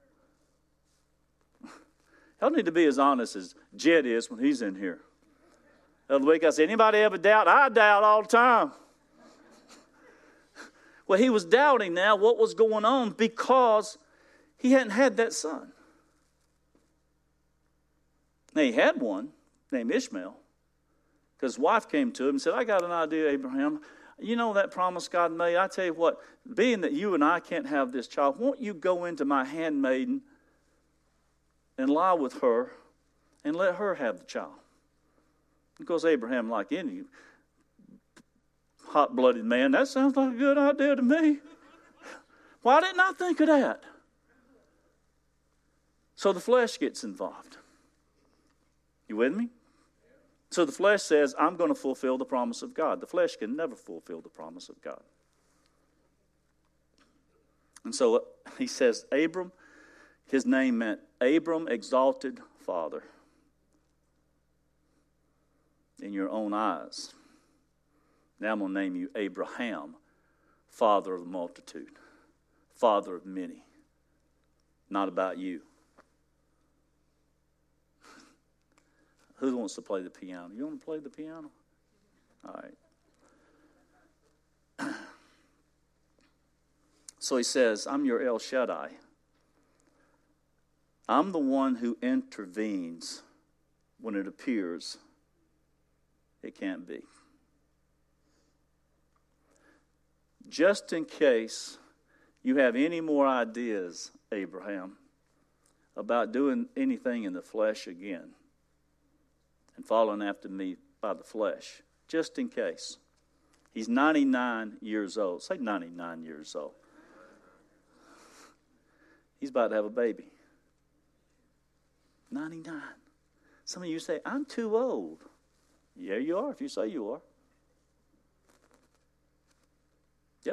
Y'all need to be as honest as Jed is when he's in here. The other week I said, anybody ever doubt? I doubt all the time. Well, he was doubting now what was going on because he hadn't had that son. Now, he had one named Ishmael because his wife came to him and said, I got an idea, Abraham. You know that promise God made? I tell you what, being that you and I can't have this child, won't you go into my handmaiden and lie with her and let her have the child? Of course, Abraham, like any hot-blooded man, that sounds like a good idea to me. Why didn't I think of that? So the flesh gets involved. You with me? So the flesh says, I'm going to fulfill the promise of God. The flesh can never fulfill the promise of God. And so he says, Abram, his name meant Abram, exalted father, in your own eyes. Now I'm going to name you Abraham, father of the multitude, father of many. Not about you. Who wants to play the piano? You want to play the piano? All right. So he says, I'm your El Shaddai. I'm the one who intervenes when it appears it can't be. Just in case you have any more ideas, Abraham, about doing anything in the flesh again and following after me by the flesh, just in case. He's ninety-nine years old. Say ninety-nine years old. He's about to have a baby. ninety-nine. Some of you say, I'm too old. Yeah, you are if you say you are. Yep.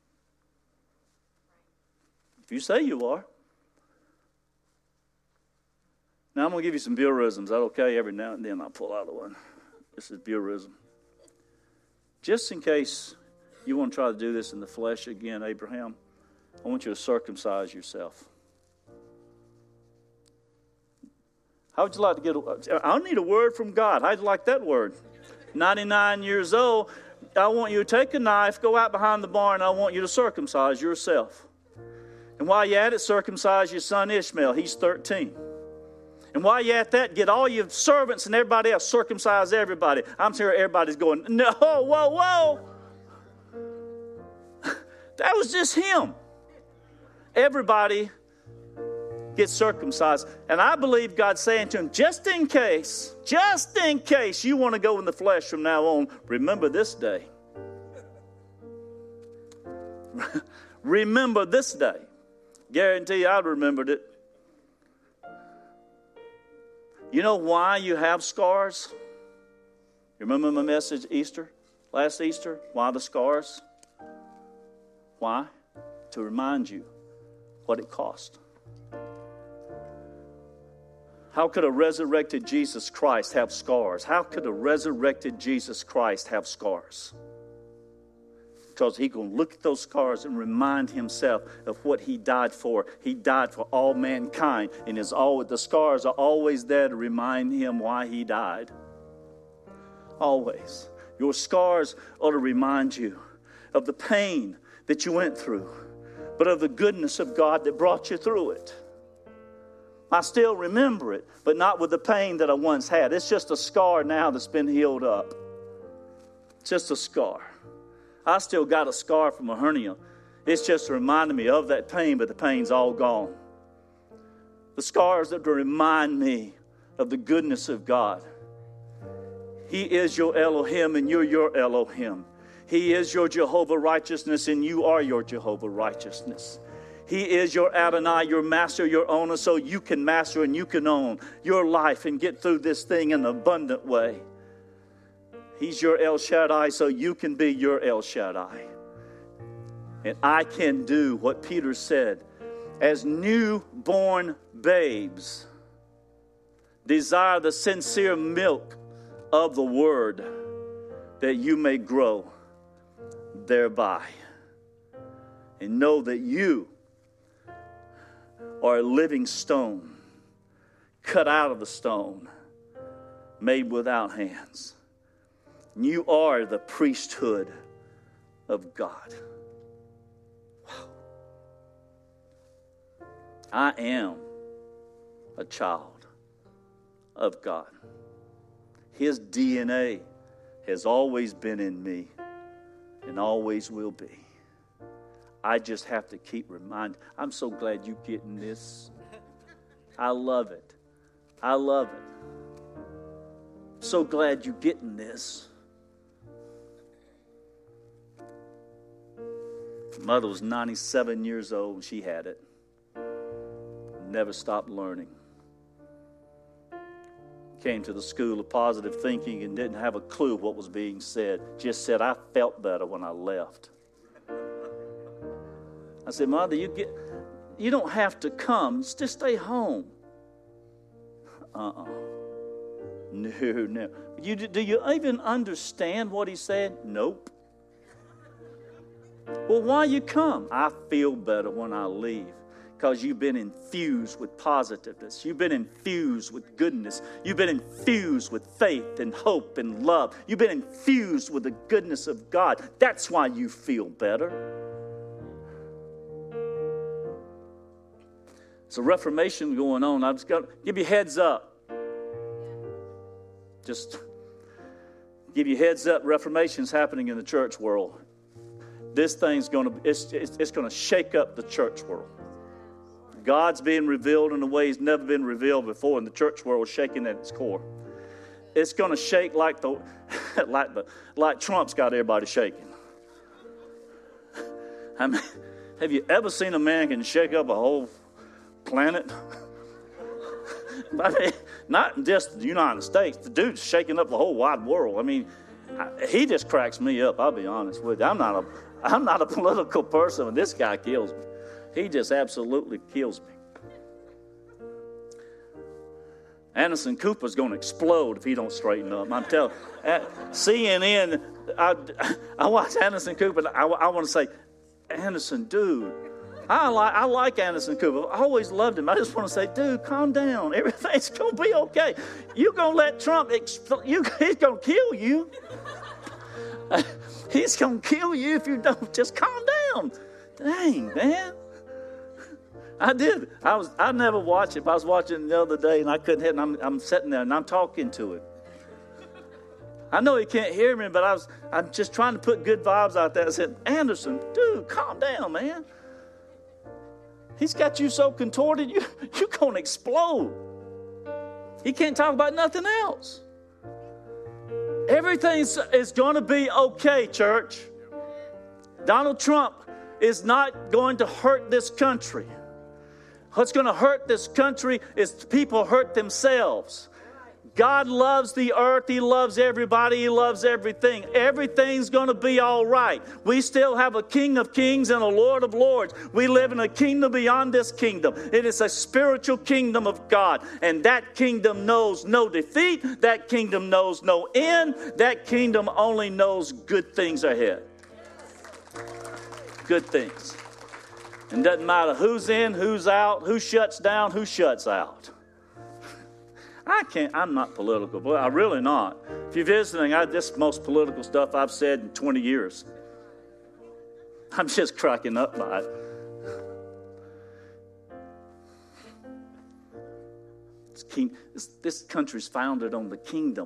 If you say you are. Now, I'm going to give you some Burisms. Is that okay? Every now and then I'll pull out one. This is Burism. Just in case you want to try to do this in the flesh again, Abraham, I want you to circumcise yourself. How would you like to get a, I need a word from God. How'd you like that word? ninety-nine years old, I want you to take a knife, go out behind the barn, I want you to circumcise yourself. And while you're at it, circumcise your son Ishmael. He's thirteen. And while you're at that, get all your servants and everybody else, circumcise everybody. I'm sure everybody's going, no, whoa, whoa. That was just him. Everybody get circumcised. And I believe God's saying to him, just in case, just in case you want to go in the flesh from now on, remember this day. Remember this day. Guarantee you I remembered it. You know why you have scars? You remember my message Easter? Last Easter? Why the scars? Why? To remind you what it cost. How could a resurrected Jesus Christ have scars? How could a resurrected Jesus Christ have scars? Because he can look at those scars and remind himself of what he died for. He died for all mankind. And his all, the scars are always there to remind him why he died. Always. Your scars ought to remind you of the pain that you went through, but of the goodness of God that brought you through it. I still remember it, but not with the pain that I once had. It's just a scar now that's been healed up. It's just a scar. I still got a scar from a hernia. It's just reminding me of that pain, but the pain's all gone. The scars that remind me of the goodness of God. He is your Elohim and you're your Elohim. He is your Jehovah righteousness and you are your Jehovah righteousness. He is your Adonai, your master, your owner, so you can master and you can own your life and get through this thing in an abundant way. He's your El Shaddai, so you can be your El Shaddai. And I can do what Peter said. As newborn babes, desire the sincere milk of the word, that you may grow thereby. And know that you are a living stone, cut out of the stone, made without hands. You are the priesthood of God. Wow. I am a child of God. His D N A has always been in me and always will be. I just have to keep reminding. I'm so glad you're getting this. I love it. I love it. So glad you're getting this. Mother was ninety-seven years old when she had it. Never stopped learning. Came to the school of positive thinking and didn't have a clue what was being said. Just said, I felt better when I left. I said, Mother, you get, you don't have to come. Just stay home. Uh-uh. No, no. You, do you even understand what he said? Nope. Well, why you come? I feel better when I leave. Because you've been infused with positiveness. You've been infused with goodness. You've been infused with faith and hope and love. You've been infused with the goodness of God. That's why you feel better. It's a reformation going on. I've just got to give you heads up. Just give you heads up. Reformation's happening in the church world. This thing's going to, it's, it's, it's going to shake up the church world. God's being revealed in a way He's never been revealed before, and the church world is shaking at its core. It's going to shake like the, like the, like Trump's got everybody shaking. I mean, have you ever seen a man can shake up a whole planet? I mean, not just the United States. The dude's shaking up the whole wide world. I mean, I, he just cracks me up. I'll be honest with you. I'm not a, I'm not a political person, and this guy kills me. He just absolutely kills me. Anderson Cooper's going to explode if he don't straighten up. I'm telling you. C N N, I, I watch Anderson Cooper. I, I want to say, Anderson, dude, I like I like Anderson Cooper. I always loved him. I just want to say, dude, calm down. Everything's going to be okay. You're going to let Trump, expl- you, he's going to kill you. He's going to kill you if you don't. Just calm down. Dang, man. I did. I was. I never watched it. But I was watching it the other day, and I couldn't hit. And I'm, I'm sitting there, and I'm talking to it. I know he can't hear me, but I was. I'm just trying to put good vibes out there. I said, Anderson, dude, calm down, man. He's got you so contorted, you you're gonna explode. He can't talk about nothing else. Everything is going to be okay, church. Donald Trump is not going to hurt this country. What's going to hurt this country is people hurt themselves. God loves the earth. He loves everybody. He loves everything. Everything's going to be all right. We still have a King of Kings and a Lord of Lords. We live in a kingdom beyond this kingdom. It is a spiritual kingdom of God. And that kingdom knows no defeat. That kingdom knows no end. That kingdom only knows good things ahead. Good things. It doesn't matter who's in, who's out, who shuts down, who shuts out. I can't, I'm not political, but I'm really not. If you're visiting, I, this is the most political stuff I've said in twenty years. I'm just cracking up by it. This, king, this, this country's founded on the kingdom.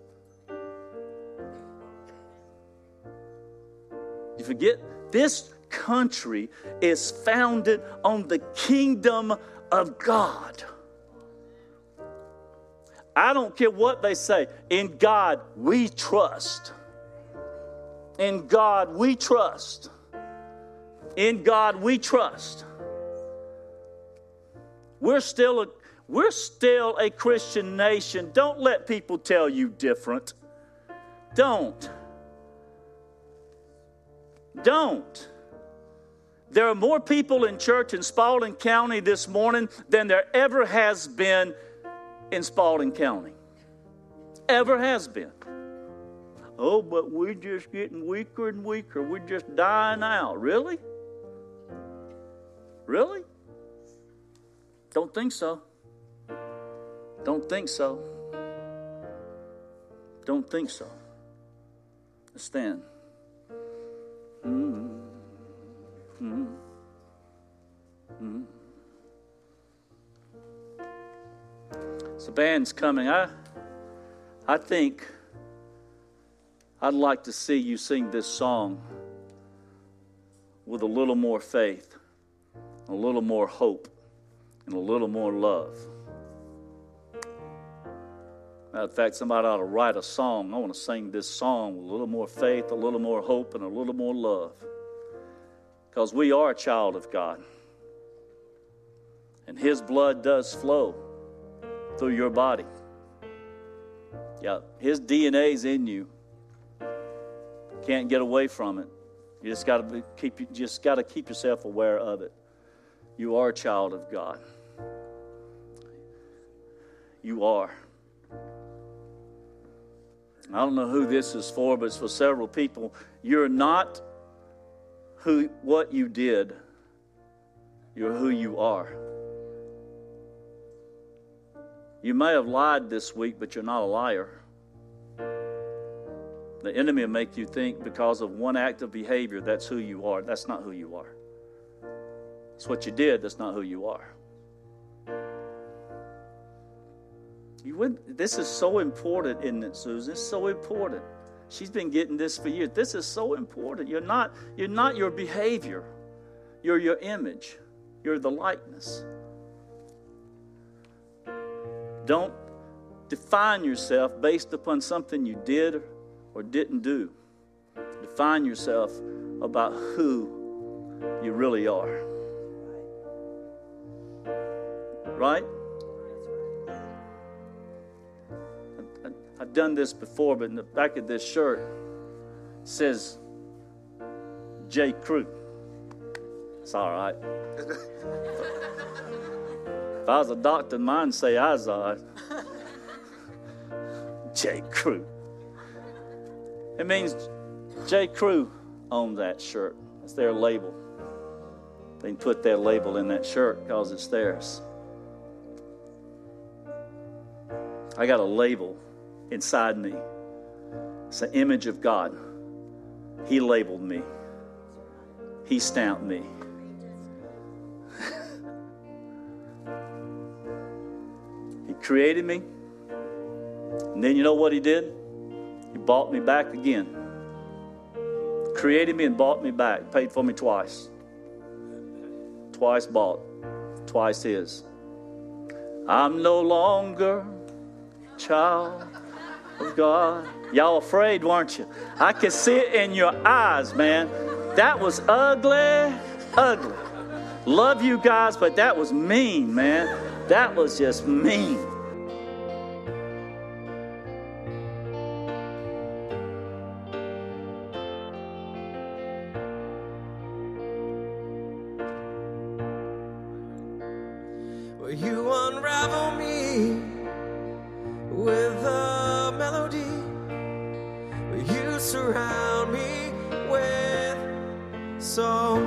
You forget, this country is founded on the kingdom of God. I don't care what they say. In God we trust. In God we trust. In God we trust. We're still a we're still a Christian nation. Don't let people tell you different. Don't. Don't. There are more people in church in Spalding County this morning than there ever has been in Spalding County. Ever has been. Oh, but we're just getting weaker and weaker. We're just dying out. Really? Really? Don't think so. Don't think so. Don't think so. Let's stand. Mm-hmm. Mm-hmm. Mm-hmm. So the band's coming. I, I think I'd like to see you sing this song with a little more faith, a little more hope, and a little more love. Matter of fact, somebody ought to write a song. I want to sing this song with a little more faith, a little more hope, and a little more love. Because we are a child of God. And His blood does flow through your body. Yeah, His D N A's in you. Can't get away from it. You just got to keep you just got to keep yourself aware of it. You are a child of God. You are. I don't know who this is for, but it's for several people. You're not who what you did. You're who you are. You may have lied this week, but you're not a liar. The enemy will make you think because of one act of behavior, that's who you are. That's not who you are. It's what you did, that's not who you are. You would, this is so important, isn't it, Susan? It's so important. She's been getting this for years. This is so important. You're not, you're not your behavior. You're your image. You're the likeness. Don't define yourself based upon something you did or didn't do. Define yourself about who you really are. Right? I've done this before, but in the back of this shirt it says J. Crew. It's all right. If I was a doctor, mine'd say Izod. J. Crew. It means J. Crew owns that shirt. It's their label. They can put their label in that shirt because it's theirs. I got a label inside me. It's an image of God. He labeled me. He stamped me. He created me. And then you know what he did? He bought me back again. Created me and bought me back. Paid for me twice. Twice bought. Twice his. I'm no longer a child of God. Y'all afraid, weren't you? I could see it in your eyes, man. That was ugly, ugly. Love you guys, but that was mean, man. That was just mean. Well, you unravel me with a melody. You surround me with song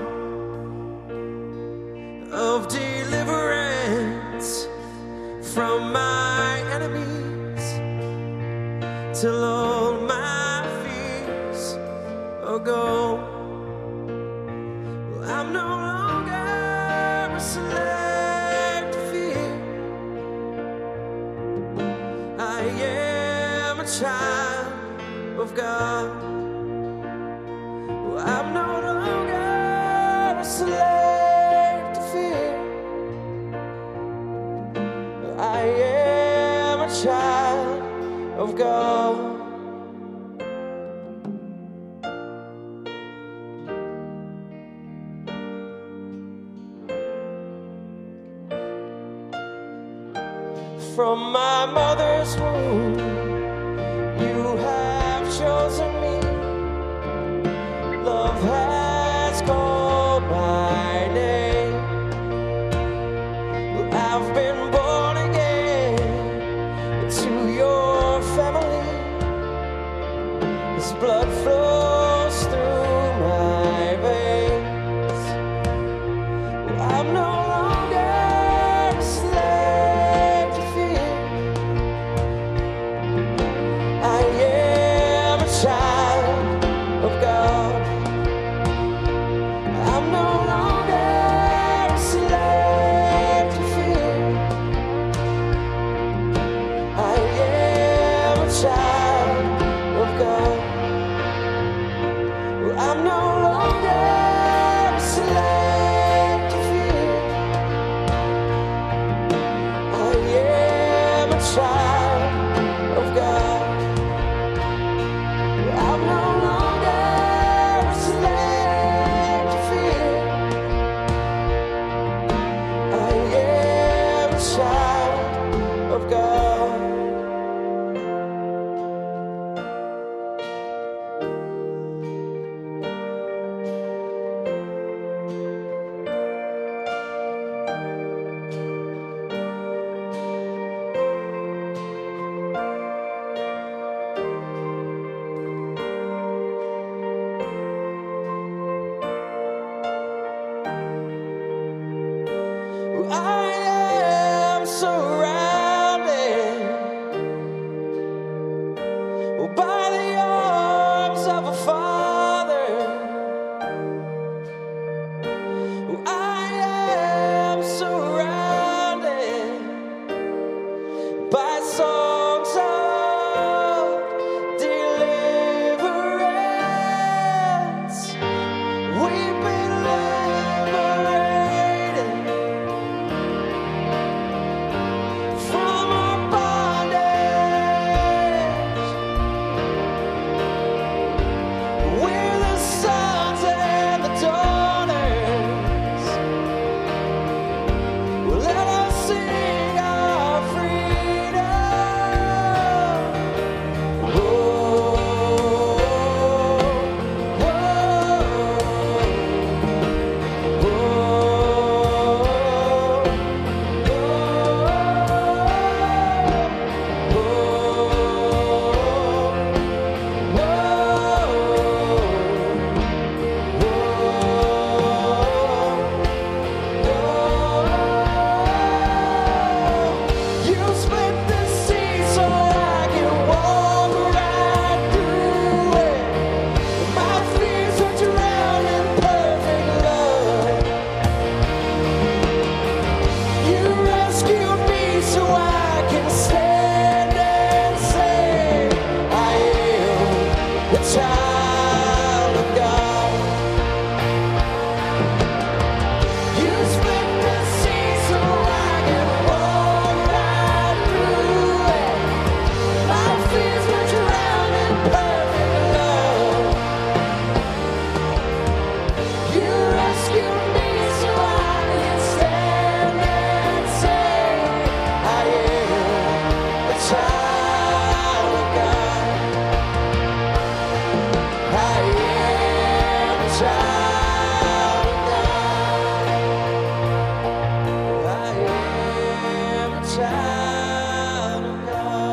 of deliverance from my enemies, till all my fears are gone. Well, I'm no longer a slave to fear. I am a child of God. Well, I'm no longer a slave to fear. I am a child of God. From my mother's womb, you have chosen me. Love has called my name. I've been born again into your family. His blood flows through my veins. I'm no longer a slave to fear. I am surrounded by the arms of a Father. I am surrounded by songs of deliverance. We've been liberated from our bondage. We're the sons and the daughters. Let us sing our freedom. Oh, you split the sea so I can walk right through it. My fears are drowned in perfect love. You rescued me so I can stand and say, I am a child of God. You split the sea so I can walk right through it. My fears were drowned in perfect love. You rescued me so I can stand and say, I am a child of God. I am a child of God. I am a child of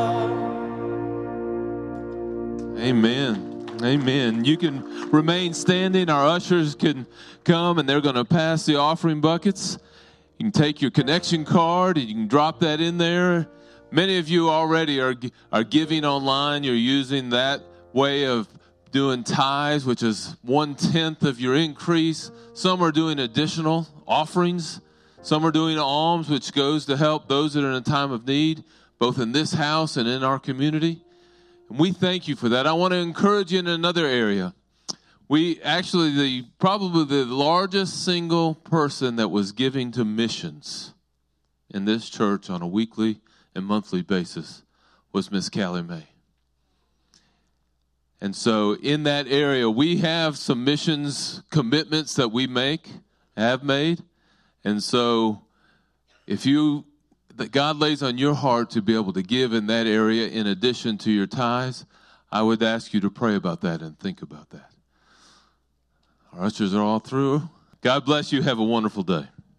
God. Amen. Amen. You can remain standing. Our ushers can come and they're going to pass the offering buckets. You can take your connection card and you can drop that in there. Many of you already are are giving online. You're using that way of doing tithes, which is one-tenth of your increase. Some are doing additional offerings. Some are doing alms, which goes to help those that are in a time of need, both in this house and in our community. And we thank you for that. I want to encourage you in another area. We actually, the probably the largest single person that was giving to missions in this church on a weekly and monthly basis was Miss Callie May. And so in that area, we have some missions commitments that we make, have made. And so if you, that God lays on your heart to be able to give in that area in addition to your tithes, I would ask you to pray about that and think about that. Our ushers are all through. God bless you. Have a wonderful day.